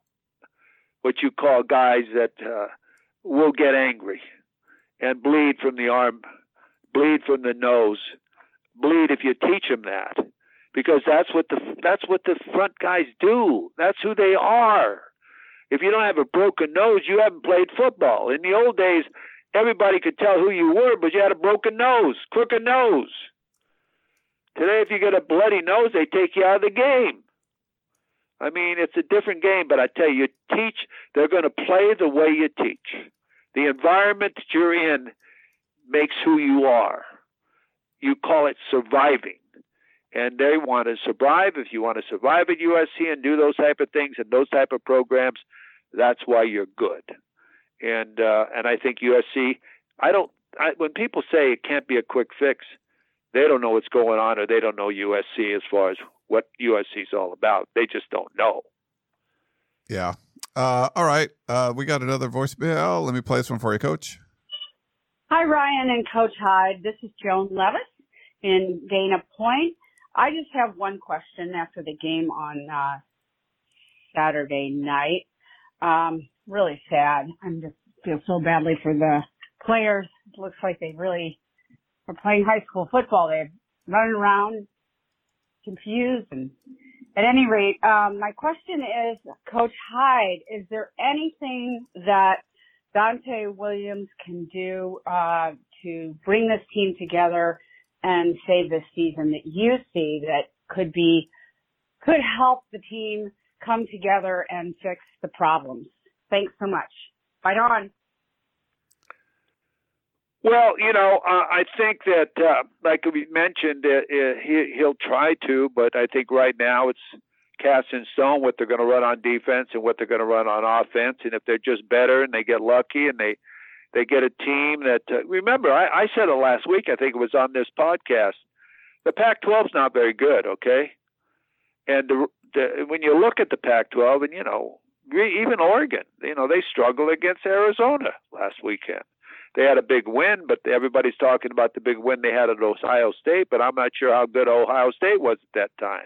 what you call guys that uh, will get angry and bleed from the arm, bleed from the nose, bleed if you teach them that, because that's what the that's what the front guys do. That's who they are. If you don't have a broken nose, you haven't played football. In the old days, everybody could tell who you were, but you had a broken nose, crooked nose. Today, if you get a bloody nose, they take you out of the game. I mean, it's a different game, but I tell you, you teach, they're going to play the way you teach. The environment that you're in makes who you are. You call it surviving. And they want to survive. If you want to survive at U S C and do those type of things and those type of programs, that's why you're good. And uh, and I think U S C, I don't, I, when people say it can't be a quick fix, they don't know what's going on, or they don't know U S C as far as what U S C is all about. They just don't know. Yeah. Uh, all right. Uh, we got another voicemail. Let me play this one for you, Coach. Hi, Ryan and Coach Hyde. This is Joan Levis in Dana Point. I just have one question after the game on uh, Saturday night. Um, really sad. I just feel so badly for the players. It looks like they really are playing high school football. They're running around confused. And at any rate, um, my question is, Coach Hyde, is there anything that Donte Williams can do uh, to bring this team together and save this season that you see that could be, could help the team come together and fix the problems? Thanks so much. Fight on. Well, you know, uh, I think that, uh, like we mentioned, uh, he, he'll try to, but I think right now it's cast in stone what they're going to run on defense and what they're going to run on offense. And if they're just better and they get lucky and they, they get a team that, uh, remember, I, I said it last week, I think it was on this podcast, the Pac twelve is not very good, okay? And the, the, when you look at the Pac twelve, and, you know, even Oregon, you know, they struggled against Arizona last weekend. They had a big win, but everybody's talking about the big win they had at Ohio State, but I'm not sure how good Ohio State was at that time.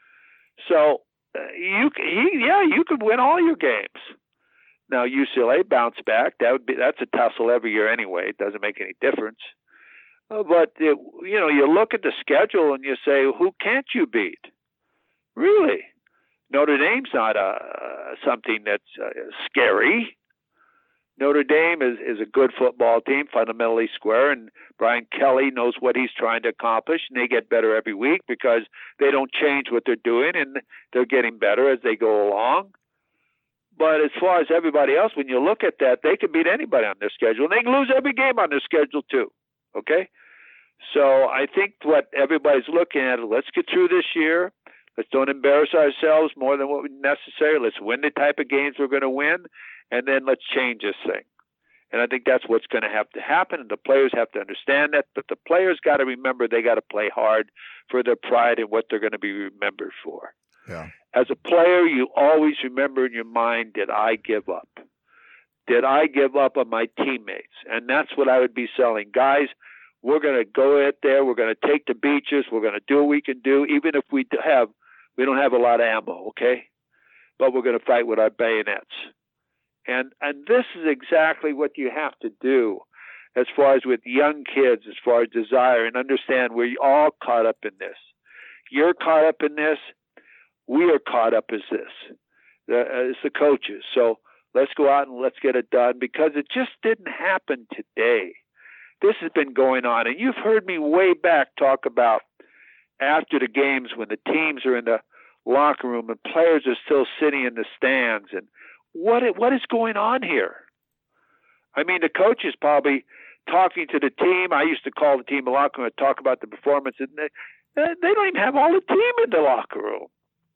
So, uh, you he, yeah, you could win all your games. Now, U C L A bounced back. That would be that's a tussle every year anyway. It doesn't make any difference. Uh, but, it, you know, you look at the schedule and you say, who can't you beat? Really? Notre Dame's not a, uh, something that's uh, scary. Notre Dame is, is a good football team, fundamentally square, and Brian Kelly knows what he's trying to accomplish, and they get better every week because they don't change what they're doing, and they're getting better as they go along. But as far as everybody else, when you look at that, they can beat anybody on their schedule, and they can lose every game on their schedule too, okay? So I think what everybody's looking at, let's get through this year. Let's don't embarrass ourselves more than what necessary. Let's win the type of games we're going to win. And then let's change this thing. And I think that's what's going to have to happen. And the players have to understand that. But the players got to remember they got to play hard for their pride and what they're going to be remembered for. Yeah. As a player, you always remember in your mind, did I give up? Did I give up on my teammates? And that's what I would be selling. Guys, we're going to go out there. We're going to take the beaches. We're going to do what we can do, even if we have we don't have a lot of ammo, okay? But we're going to fight with our bayonets. And and this is exactly what you have to do as far as with young kids, as far as desire, and understand we're all caught up in this. You're caught up in this. We are caught up as this, uh, as the coaches. So let's go out and let's get it done, because it just didn't happen today. This has been going on. And you've heard me way back talk about after the games when the teams are in the locker room and players are still sitting in the stands, and What what is going on here? I mean, the coach is probably talking to the team. I used to call the team in the locker room and talk about the performance, and they, they don't even have all the team in the locker room.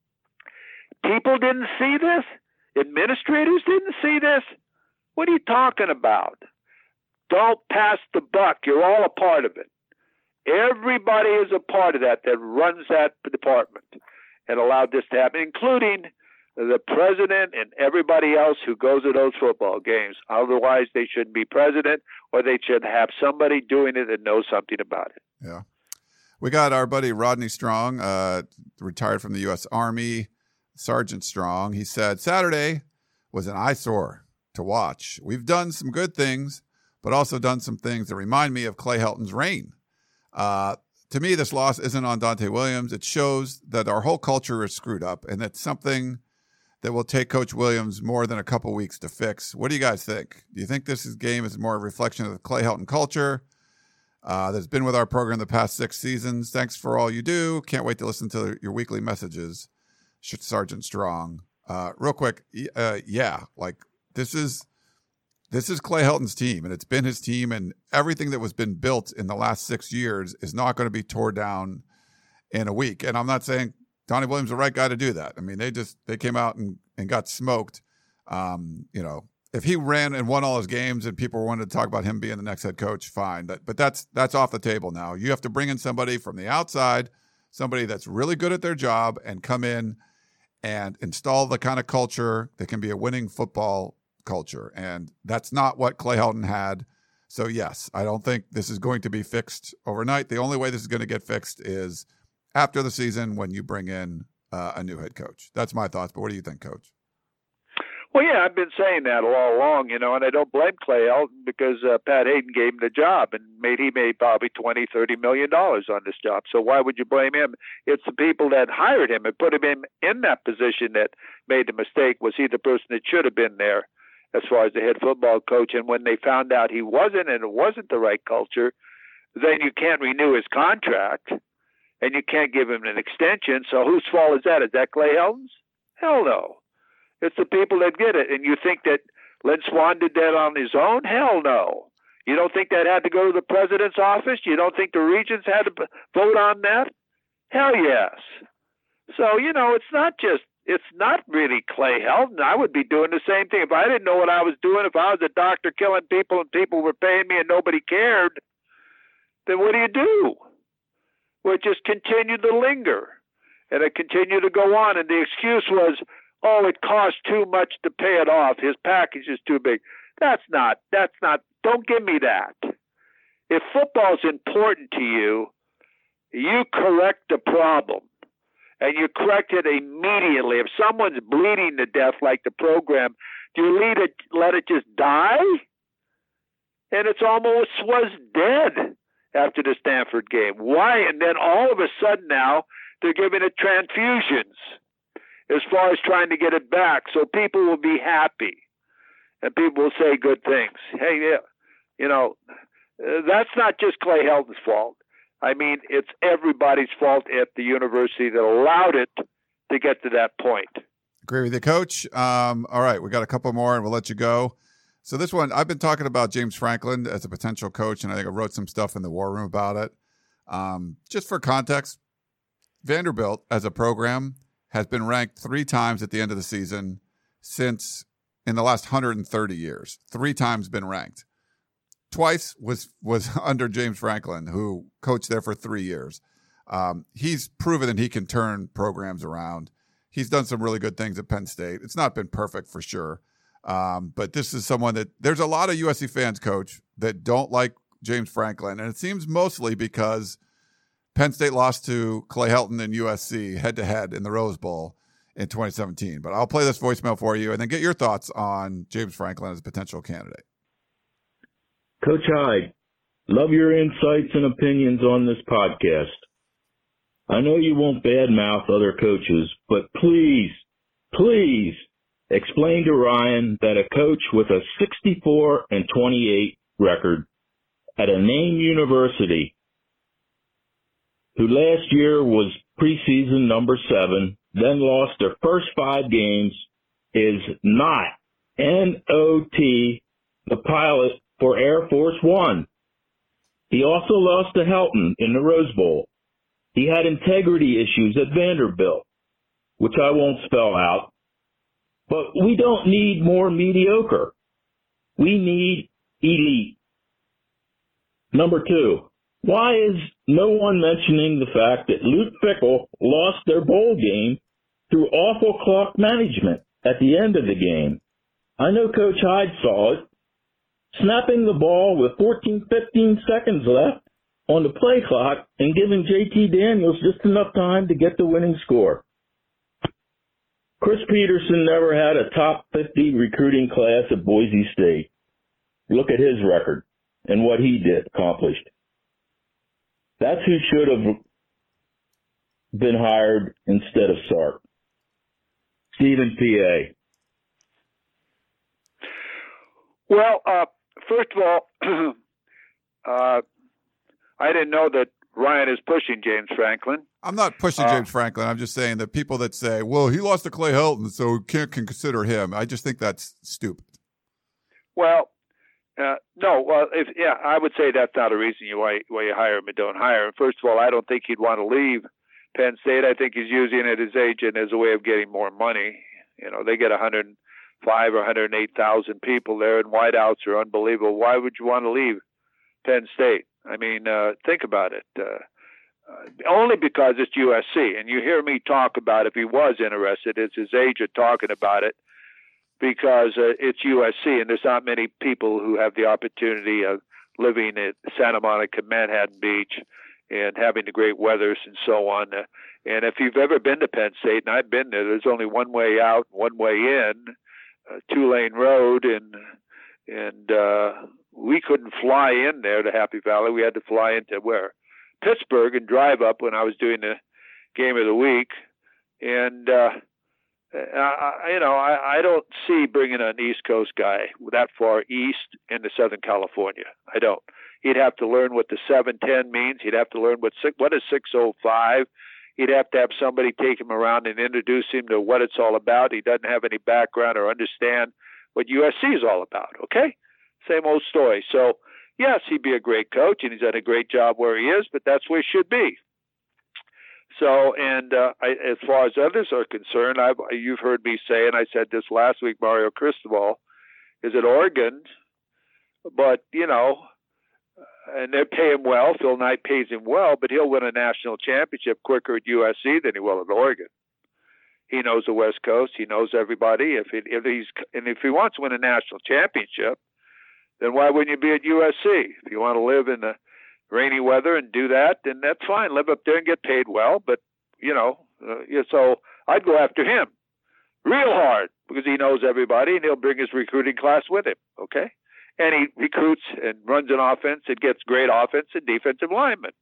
People didn't see this. Administrators didn't see this. What are you talking about? Don't pass the buck. You're all a part of it. Everybody is a part of that that runs that department and allowed this to happen, including the president and everybody else who goes to those football games. Otherwise, they shouldn't be president, or they should have somebody doing it that knows something about it. Yeah. We got our buddy Rodney Strong, uh, retired from the U S Army, Sergeant Strong. He said, Saturday was an eyesore to watch. We've done some good things, but also done some things that remind me of Clay Helton's reign. Uh, to me, this loss isn't on Donte Williams. It shows that our whole culture is screwed up, and it's something that will take Coach Williams more than a couple weeks to fix. What do you guys think? Do you think this is, game is more a reflection of the Clay Helton culture uh, that's been with our program the past six seasons? Thanks for all you do. Can't wait to listen to your weekly messages. Sergeant Strong. Uh, real quick, uh, yeah, like this is this is Clay Helton's team, and it's been his team, and everything that was been built in the last six years is not going to be torn down in a week. And I'm not saying Donnie Williams is the right guy to do that. I mean, they just they came out and, and got smoked. Um, you know, if he ran and won all his games and people wanted to talk about him being the next head coach, fine. But but that's that's off the table now. You have to bring in somebody from the outside, somebody that's really good at their job, and come in and install the kind of culture that can be a winning football culture. And that's not what Clay Helton had. So, yes, I don't think this is going to be fixed overnight. The only way this is going to get fixed is after the season when you bring in uh, a new head coach. That's my thoughts. But what do you think, Coach? Well, yeah, I've been saying that all along, you know, and I don't blame Clay Helton because uh, Pat Hayden gave him the job and made he made probably twenty, thirty million dollars on this job. So why would you blame him? It's the people that hired him and put him in, in that position that made the mistake. Was he the person that should have been there as far as the head football coach? And when they found out he wasn't and it wasn't the right culture, then you can't renew his contract and you can't give him an extension. So whose fault is that? Is that Clay Helton's? Hell no. It's the people that get it. And you think that Lynn Swann did that on his own? Hell no. You don't think that had to go to the president's office? You don't think the regents had to vote on that? Hell yes. So, you know, it's not just, it's not really Clay Helton. I would be doing the same thing. If I didn't know what I was doing, if I was a doctor killing people and people were paying me and nobody cared, then what do you do? Well, it just continued to linger. And it continued to go on. And the excuse was, oh, it costs too much to pay it off. His package is too big. That's not, that's not, don't give me that. If football is important to you, you correct the problem. And you correct it immediately. If someone's bleeding to death like the program, do you let it, let it just die? And it's almost was dead after the Stanford game. Why? And then all of a sudden now, they're giving it transfusions as far as trying to get it back, so people will be happy and people will say good things. Hey, yeah, you know, uh, that's not just Clay Helton's fault. I mean, it's everybody's fault at the university that allowed it to get to that point. Agree with you, Coach. Um, all right, we got a couple more and we'll let you go. So this one, I've been talking about James Franklin as a potential coach, and I think I wrote some stuff in the War Room about it. Um, just for context, Vanderbilt as a program has been ranked three times at the end of the season since in the last one hundred thirty years. Three times been ranked. Twice was was under James Franklin, who coached there for three years. Um, he's proven that he can turn programs around. He's done some really good things at Penn State. It's not been perfect for sure. Um, but this is someone that there's a lot of U S C fans, Coach, that don't like James Franklin. And it seems mostly because Penn State lost to Clay Helton and U S C head-to-head in the Rose Bowl in twenty seventeen. But I'll play this voicemail for you and then get your thoughts on James Franklin as a potential candidate. Coach Hyde, love your insights and opinions on this podcast. I know you won't badmouth other coaches, but please, please explain to Ryan that a coach with a sixty-four and twenty-eight record at a named university who last year was preseason number seven, then lost their first five games, is not N O T, the pilot for Air Force One. He also lost to Helton in the Rose Bowl. He had integrity issues at Vanderbilt, which I won't spell out. But we don't need more mediocre. We need elite. Number two, why is no one mentioning the fact that Luke Fickell lost their bowl game through awful clock management at the end of the game? I know Coach Hyde saw it. Snapping the ball with fourteen, fifteen seconds left on the play clock and giving J T Daniels just enough time to get the winning score. Chris Peterson never had a top fifty recruiting class at Boise State. Look at his record and what he did, accomplished. That's who should have been hired instead of Sark. Stephen, P A. Well, uh, first of all, uh, I didn't know that Ryan is pushing James Franklin. I'm not pushing James uh, Franklin. I'm just saying that people that say, well, he lost to Clay Helton, so we can't can consider him. I just think that's stupid. Well, uh, no. Well, if yeah, I would say that's not a reason you why, why you hire him and don't hire him. First of all, I don't think he'd want to leave Penn State. I think he's using it as agent as a way of getting more money. You know, they get one hundred five or one hundred eight thousand people there, and wideouts are unbelievable. Why would you want to leave Penn State? I mean, uh, think about it. Uh, uh, only because it's U S C, and you hear me talk about if he was interested, it's his agent talking about it because uh, it's U S C, and there's not many people who have the opportunity of living at Santa Monica, Manhattan Beach, and having the great weathers and so on. Uh, and if you've ever been to Penn State, and I've been there, there's only one way out, one way in, uh, two-lane road, and and uh, we couldn't fly in there to Happy Valley. We had to fly into where? Pittsburgh and drive up when I was doing the game of the week. And, uh, I, you know, I, I don't see bringing an East Coast guy that far east into Southern California. I don't. He'd have to learn what the seven ten means. He'd have to learn what six, what is six oh five. He'd have to have somebody take him around and introduce him to what it's all about. He doesn't have any background or understand what U S C is all about, okay? Same old story. So, yes, he'd be a great coach, and he's done a great job where he is, but that's where he should be. So, and uh, I, as far as others are concerned, I've, you've heard me say, and I said this last week, Mario Cristobal is at Oregon, but, you know, and they pay him well. Phil Knight pays him well, but he'll win a national championship quicker at U S C than he will at Oregon. He knows the West Coast. He knows everybody. If, it, if he's and if he wants to win a national championship, then why wouldn't you be at U S C? If you want to live in the rainy weather and do that, then that's fine. Live up there and get paid well. But, you know, uh, yeah, so I'd go after him real hard because he knows everybody and he'll bring his recruiting class with him, okay? And he recruits and runs an offense and gets great offense and defensive linemen.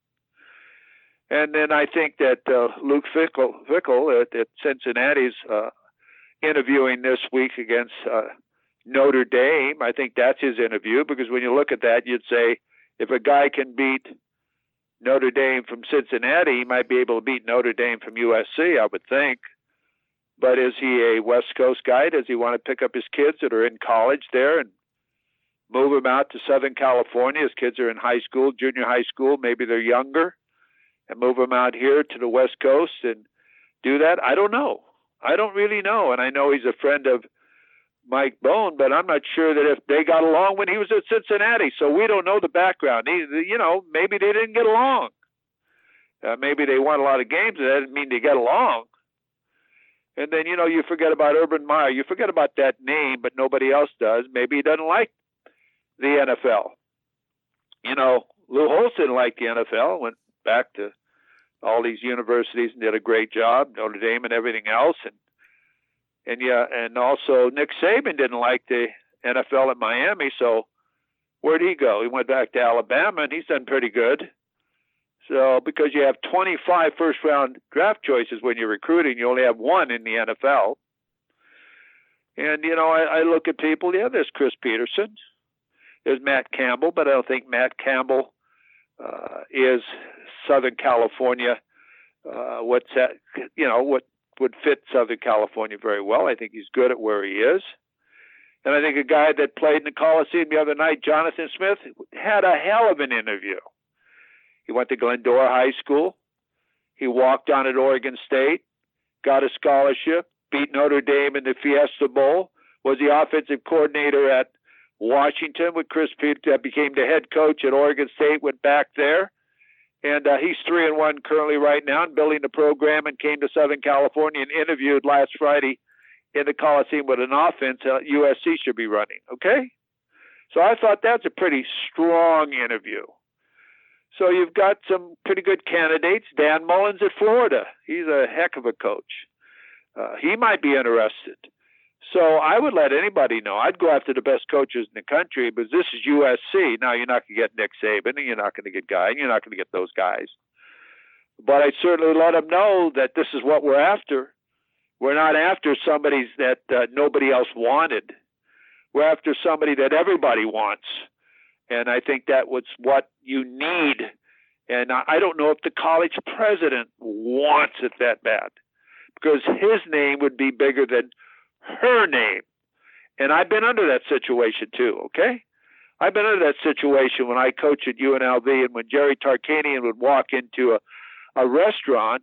And then I think that uh, Luke Fickell, Fickell at, at Cincinnati's uh, interviewing this week against uh, Notre Dame. I think that's his interview because when you look at that, you'd say if a guy can beat Notre Dame from Cincinnati, he might be able to beat Notre Dame from U S C, I would think. But is he a West Coast guy? Does he want to pick up his kids that are in college there and move them out to Southern California? His kids are in high school, junior high school, maybe they're younger, and move them out here to the West Coast and do that? I don't know. I don't really know. And I know he's a friend of Mike Bone, but I'm not sure that if they got along when he was at Cincinnati. So we don't know the background. He, you know, maybe they didn't get along. Uh, maybe they won a lot of games. That doesn't mean they get along. And then, you know, you forget about Urban Meyer. You forget about that name, but nobody else does. Maybe he doesn't like the N F L. You know, Lou Holtz didn't like the N F L, went back to all these universities and did a great job, Notre Dame and everything else. And and yeah, and also Nick Saban didn't like the N F L at Miami, so where'd he go? He went back to Alabama, and he's done pretty good. So because you have twenty-five first-round draft choices when you're recruiting, you only have one in the N F L. And, you know, I, I look at people, yeah, there's Chris Peterson. There's Matt Campbell, but I don't think Matt Campbell uh, is Southern California. Uh, what's that? You know, what would fit Southern California very well. I think he's good at where he is. And I think a guy that played in the Coliseum the other night, Jonathan Smith, had a hell of an interview. He went to Glendora High School. He walked on at Oregon State, got a scholarship, beat Notre Dame in the Fiesta Bowl, was the offensive coordinator at Washington with Chris Peterson, became the head coach at Oregon State, went back there. And uh, he's three and one currently right now and building the program, and came to Southern California and interviewed last Friday in the Coliseum with an offense uh, U S C should be running. Okay? So I thought that's a pretty strong interview. So you've got some pretty good candidates. Dan Mullins at Florida. He's a heck of a coach. Uh, he might be interested. So I would let anybody know. I'd go after the best coaches in the country, because this is U S C. Now, you're not going to get Nick Saban, and you're not going to get Guy, and you're not going to get those guys. But I'd certainly let them know that this is what we're after. We're not after somebody that uh, nobody else wanted. We're after somebody that everybody wants. And I think that was what you need And I don't know if the college president wants it that bad, because his name would be bigger than her name. And I've been under that situation too, okay? I've been under that situation when I coached at U N L V, and when Jerry Tarkanian would walk into a, a restaurant,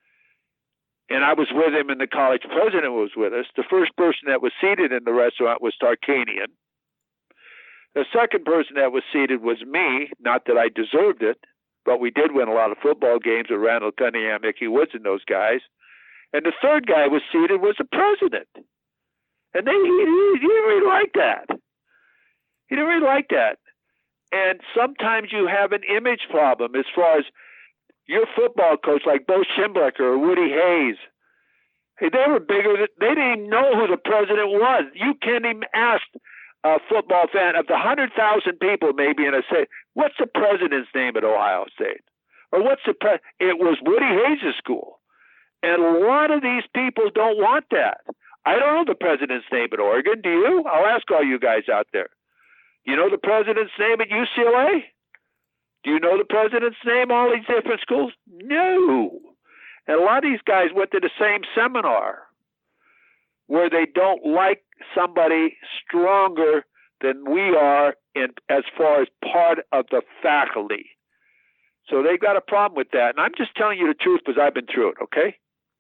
and I was with him and the college president was with us, the first person that was seated in the restaurant was Tarkanian. The second person that was seated was me, not that I deserved it, but we did win a lot of football games with Randall Cunningham, Mickey Woods, and those guys. And the third guy was seated was the president. And they, he, he, he didn't really like that. He didn't really like that. And sometimes you have an image problem as far as your football coach, like Bo Schembechler or Woody Hayes. Hey, they were bigger than, they didn't even know who the president was. You can't even ask a football fan of the one hundred thousand people maybe in a state, what's the president's name at Ohio State? Or what's the pre? It was Woody Hayes' school. And a lot of these people don't want that. I don't know the president's name at Oregon. Do you? I'll ask all you guys out there. You know the president's name at U C L A? Do you know the president's name, all these different schools? No. And a lot of these guys went to the same seminar where they don't like somebody stronger than we are in as far as part of the faculty. So they've got a problem with that. And I'm just telling you the truth because I've been through it, okay?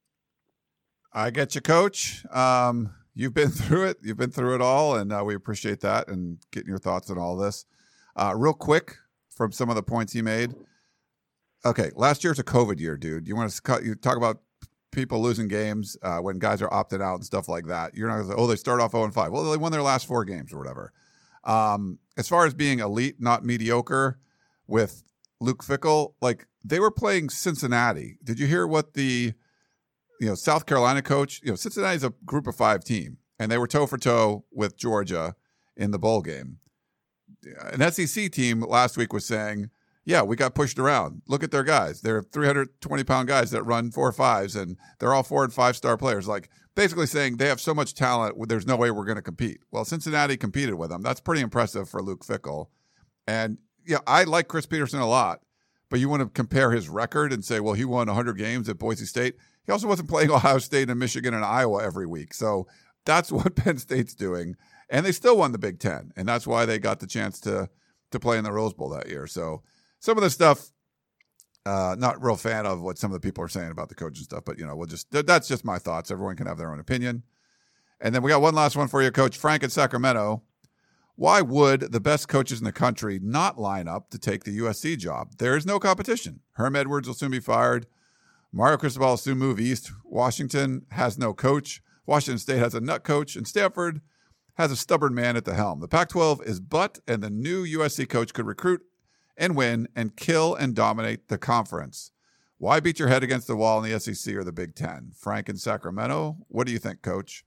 I get you, Coach. Um, you've been through it. You've been through it all, and uh, we appreciate that and getting your thoughts on all this. Uh, real quick, from some of the points he made. Okay, last year's a COVID year, dude. You want to cut, you talk about people losing games uh, when guys are opted out and stuff like that. You're not going to say, oh, they start off oh and five. Well, they won their last four games or whatever. Um, as far as being elite, not mediocre, with Luke Fickell, like they were playing Cincinnati. Did you hear what the you know South Carolina coach? You know, Cincinnati's a group of five team, and they were toe for toe with Georgia in the bowl game. An S E C team last week was saying, yeah, we got pushed around. Look at their guys. They're three hundred twenty pound guys that run four fives, and they're all four and five star players. Like basically saying they have so much talent, there's no way we're going to compete. Well, Cincinnati competed with them. That's pretty impressive for Luke Fickell. And yeah, I like Chris Peterson a lot, but you want to compare his record and say, well, he won one hundred games at Boise State. He also wasn't playing Ohio State and Michigan and Iowa every week. So that's what Penn State's doing. And they still won the Big Ten. And that's why they got the chance to to play in the Rose Bowl that year. So some of the stuff, uh, not real fan of what some of the people are saying about the coach and stuff, but, you know, we'll just, that's just my thoughts. Everyone can have their own opinion. And then we got one last one for you, Coach. Frank in Sacramento. Why would the best coaches in the country not line up to take the U S C job? There is no competition. Herm Edwards will soon be fired. Mario Cristobal will soon move east. Washington has no coach. Washington State has a nut coach. And Stanford has a stubborn man at the helm. The Pac twelve is butt, and the new U S C coach could recruit and win and kill and dominate the conference. Why beat your head against the wall in the S E C or the Big Ten? Frank in Sacramento, what do you think, Coach?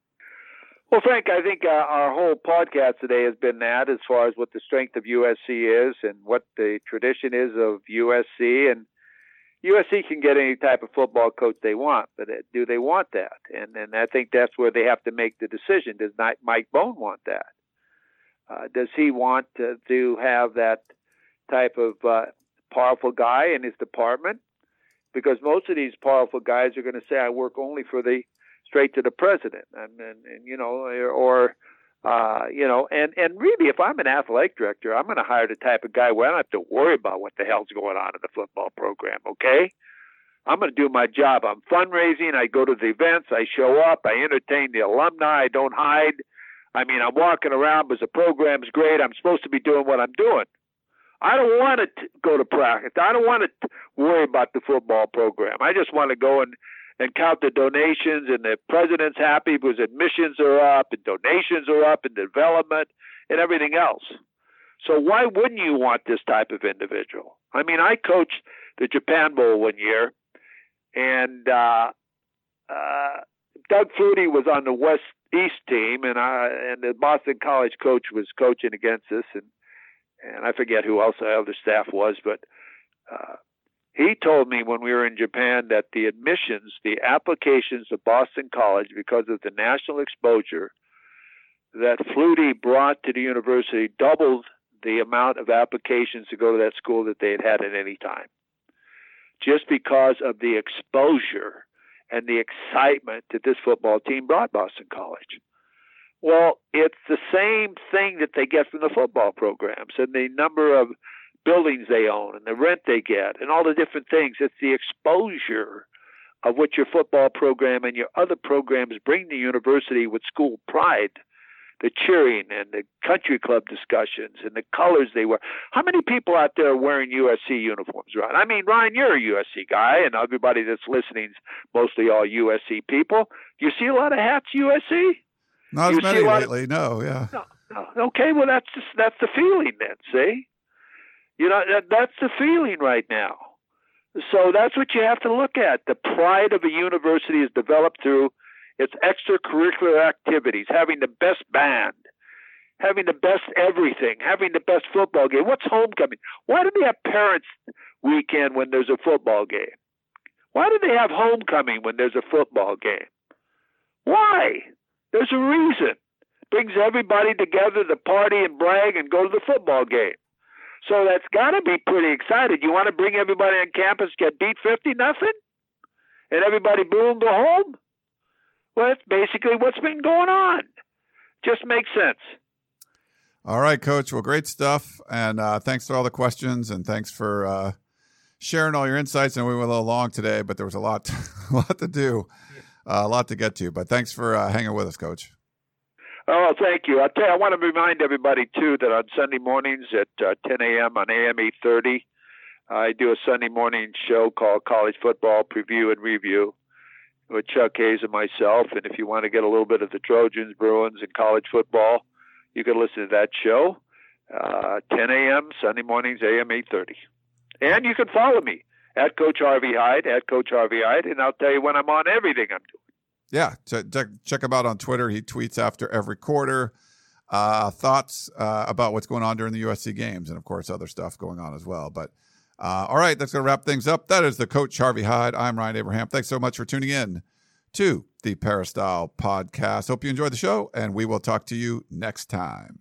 Well, Frank, I think uh, our whole podcast today has been that as far as what the strength of U S C is and what the tradition is of U S C. And U S C can get any type of football coach they want, but do they want that? And and I think that's where they have to make the decision. Does not Mike Bohn want that? Uh, does he want to, to have that type of uh, powerful guy in his department? Because most of these powerful guys are going to say, I work only for the straight to the president. And, and, and you know, or, uh, you know, and, and really, if I'm an athletic director, I'm going to hire the type of guy where I don't have to worry about what the hell's going on in the football program. Okay. I'm going to do my job. I'm fundraising. I go to the events. I show up. I entertain the alumni. I don't hide. I mean, I'm walking around because the program's great. I'm supposed to be doing what I'm doing. I don't want to go to practice. I don't want to worry about the football program. I just want to go and, and count the donations, and the president's happy because admissions are up and donations are up and development and everything else. So why wouldn't you want this type of individual? I mean, I coached the Japan Bowl one year, and uh, uh, Doug Flutie was on the West East team, and I, and the Boston College coach was coaching against us, and and I forget who else the other staff was, but uh, he told me when we were in Japan that the admissions, the applications of Boston College, because of the national exposure that Flutie brought to the university, doubled the amount of applications to go to that school that they had had at any time, just because of the exposure and the excitement that this football team brought Boston College. Well, it's the same thing that they get from the football programs and the number of buildings they own and the rent they get and all the different things. It's the exposure of what your football program and your other programs bring to university with school pride, the cheering and the country club discussions and the colors they wear. How many people out there are wearing U S C uniforms, Ryan? I mean, Ryan, you're a U S C guy, and everybody that's listening is mostly all U S C people. Do you see a lot of hats U S C? Not as many lately, of, no, yeah. No, no. Okay, well, that's just that's the feeling then, see? You know, that, that's the feeling right now. So that's what you have to look at. The pride of a university is developed through its extracurricular activities, having the best band, having the best everything, having the best football game. What's homecoming? Why do they have parents' weekend when there's a football game? Why do they have homecoming when there's a football game? Why? There's a reason. Brings everybody together to party and brag and go to the football game. So that's got to be pretty exciting. You want to bring everybody on campus, get beat fifty nothing, and everybody boo and go home? Well, that's basically what's been going on. Just makes sense. All right, Coach. Well, great stuff. And uh, thanks for all the questions, and thanks for uh, sharing all your insights. And we went a little long today, but there was a lot to, a lot to do, uh, a lot to get to. But thanks for uh, hanging with us, Coach. Oh, thank you. I tell you, I want to remind everybody, too, that on Sunday mornings at uh, ten a.m. on A M eight thirty, I do a Sunday morning show called College Football Preview and Review with Chuck Hayes and myself. And if you want to get a little bit of the Trojans, Bruins, and college football, you can listen to that show, uh, ten a.m. Sunday mornings, A M eight thirty. And you can follow me at Coach Harvey Hyde, at Coach Harvey Hyde, and I'll tell you when I'm on everything I'm doing. Yeah, check, check him out on Twitter. He tweets after every quarter, uh, thoughts uh, about what's going on during the U S C games, and, of course, other stuff going on as well. But, uh, all right, that's going to wrap things up. That is the Coach Harvey Hyde. I'm Ryan Abraham. Thanks so much for tuning in to the Peristyle Podcast. Hope you enjoyed the show, and we will talk to you next time.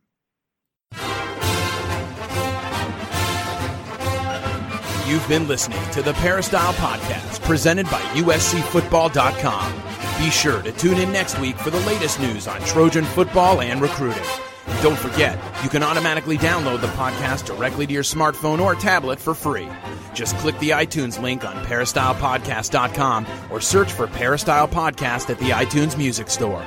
You've been listening to the Peristyle Podcast, presented by U S C Football dot com. Be sure to tune in next week for the latest news on Trojan football and recruiting. And don't forget, you can automatically download the podcast directly to your smartphone or tablet for free. Just click the iTunes link on Peristyle Podcast dot com or search for Peristyle Podcast at the iTunes Music Store.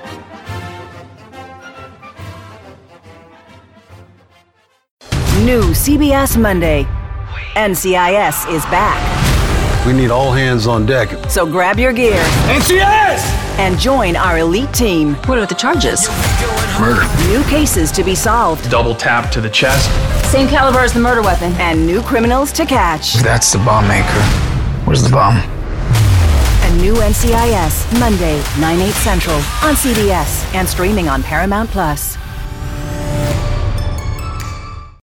New C B S Monday. N C I S is back. We need all hands on deck. So grab your gear. N C I S! And join our elite team. What are the charges? Murder. New cases to be solved. Double tap to the chest. Same caliber as the murder weapon. And new criminals to catch. That's the bomb maker. Where's the bomb? A new N C I S, Monday, nine, eight Central, on C B S and streaming on Paramount Plus.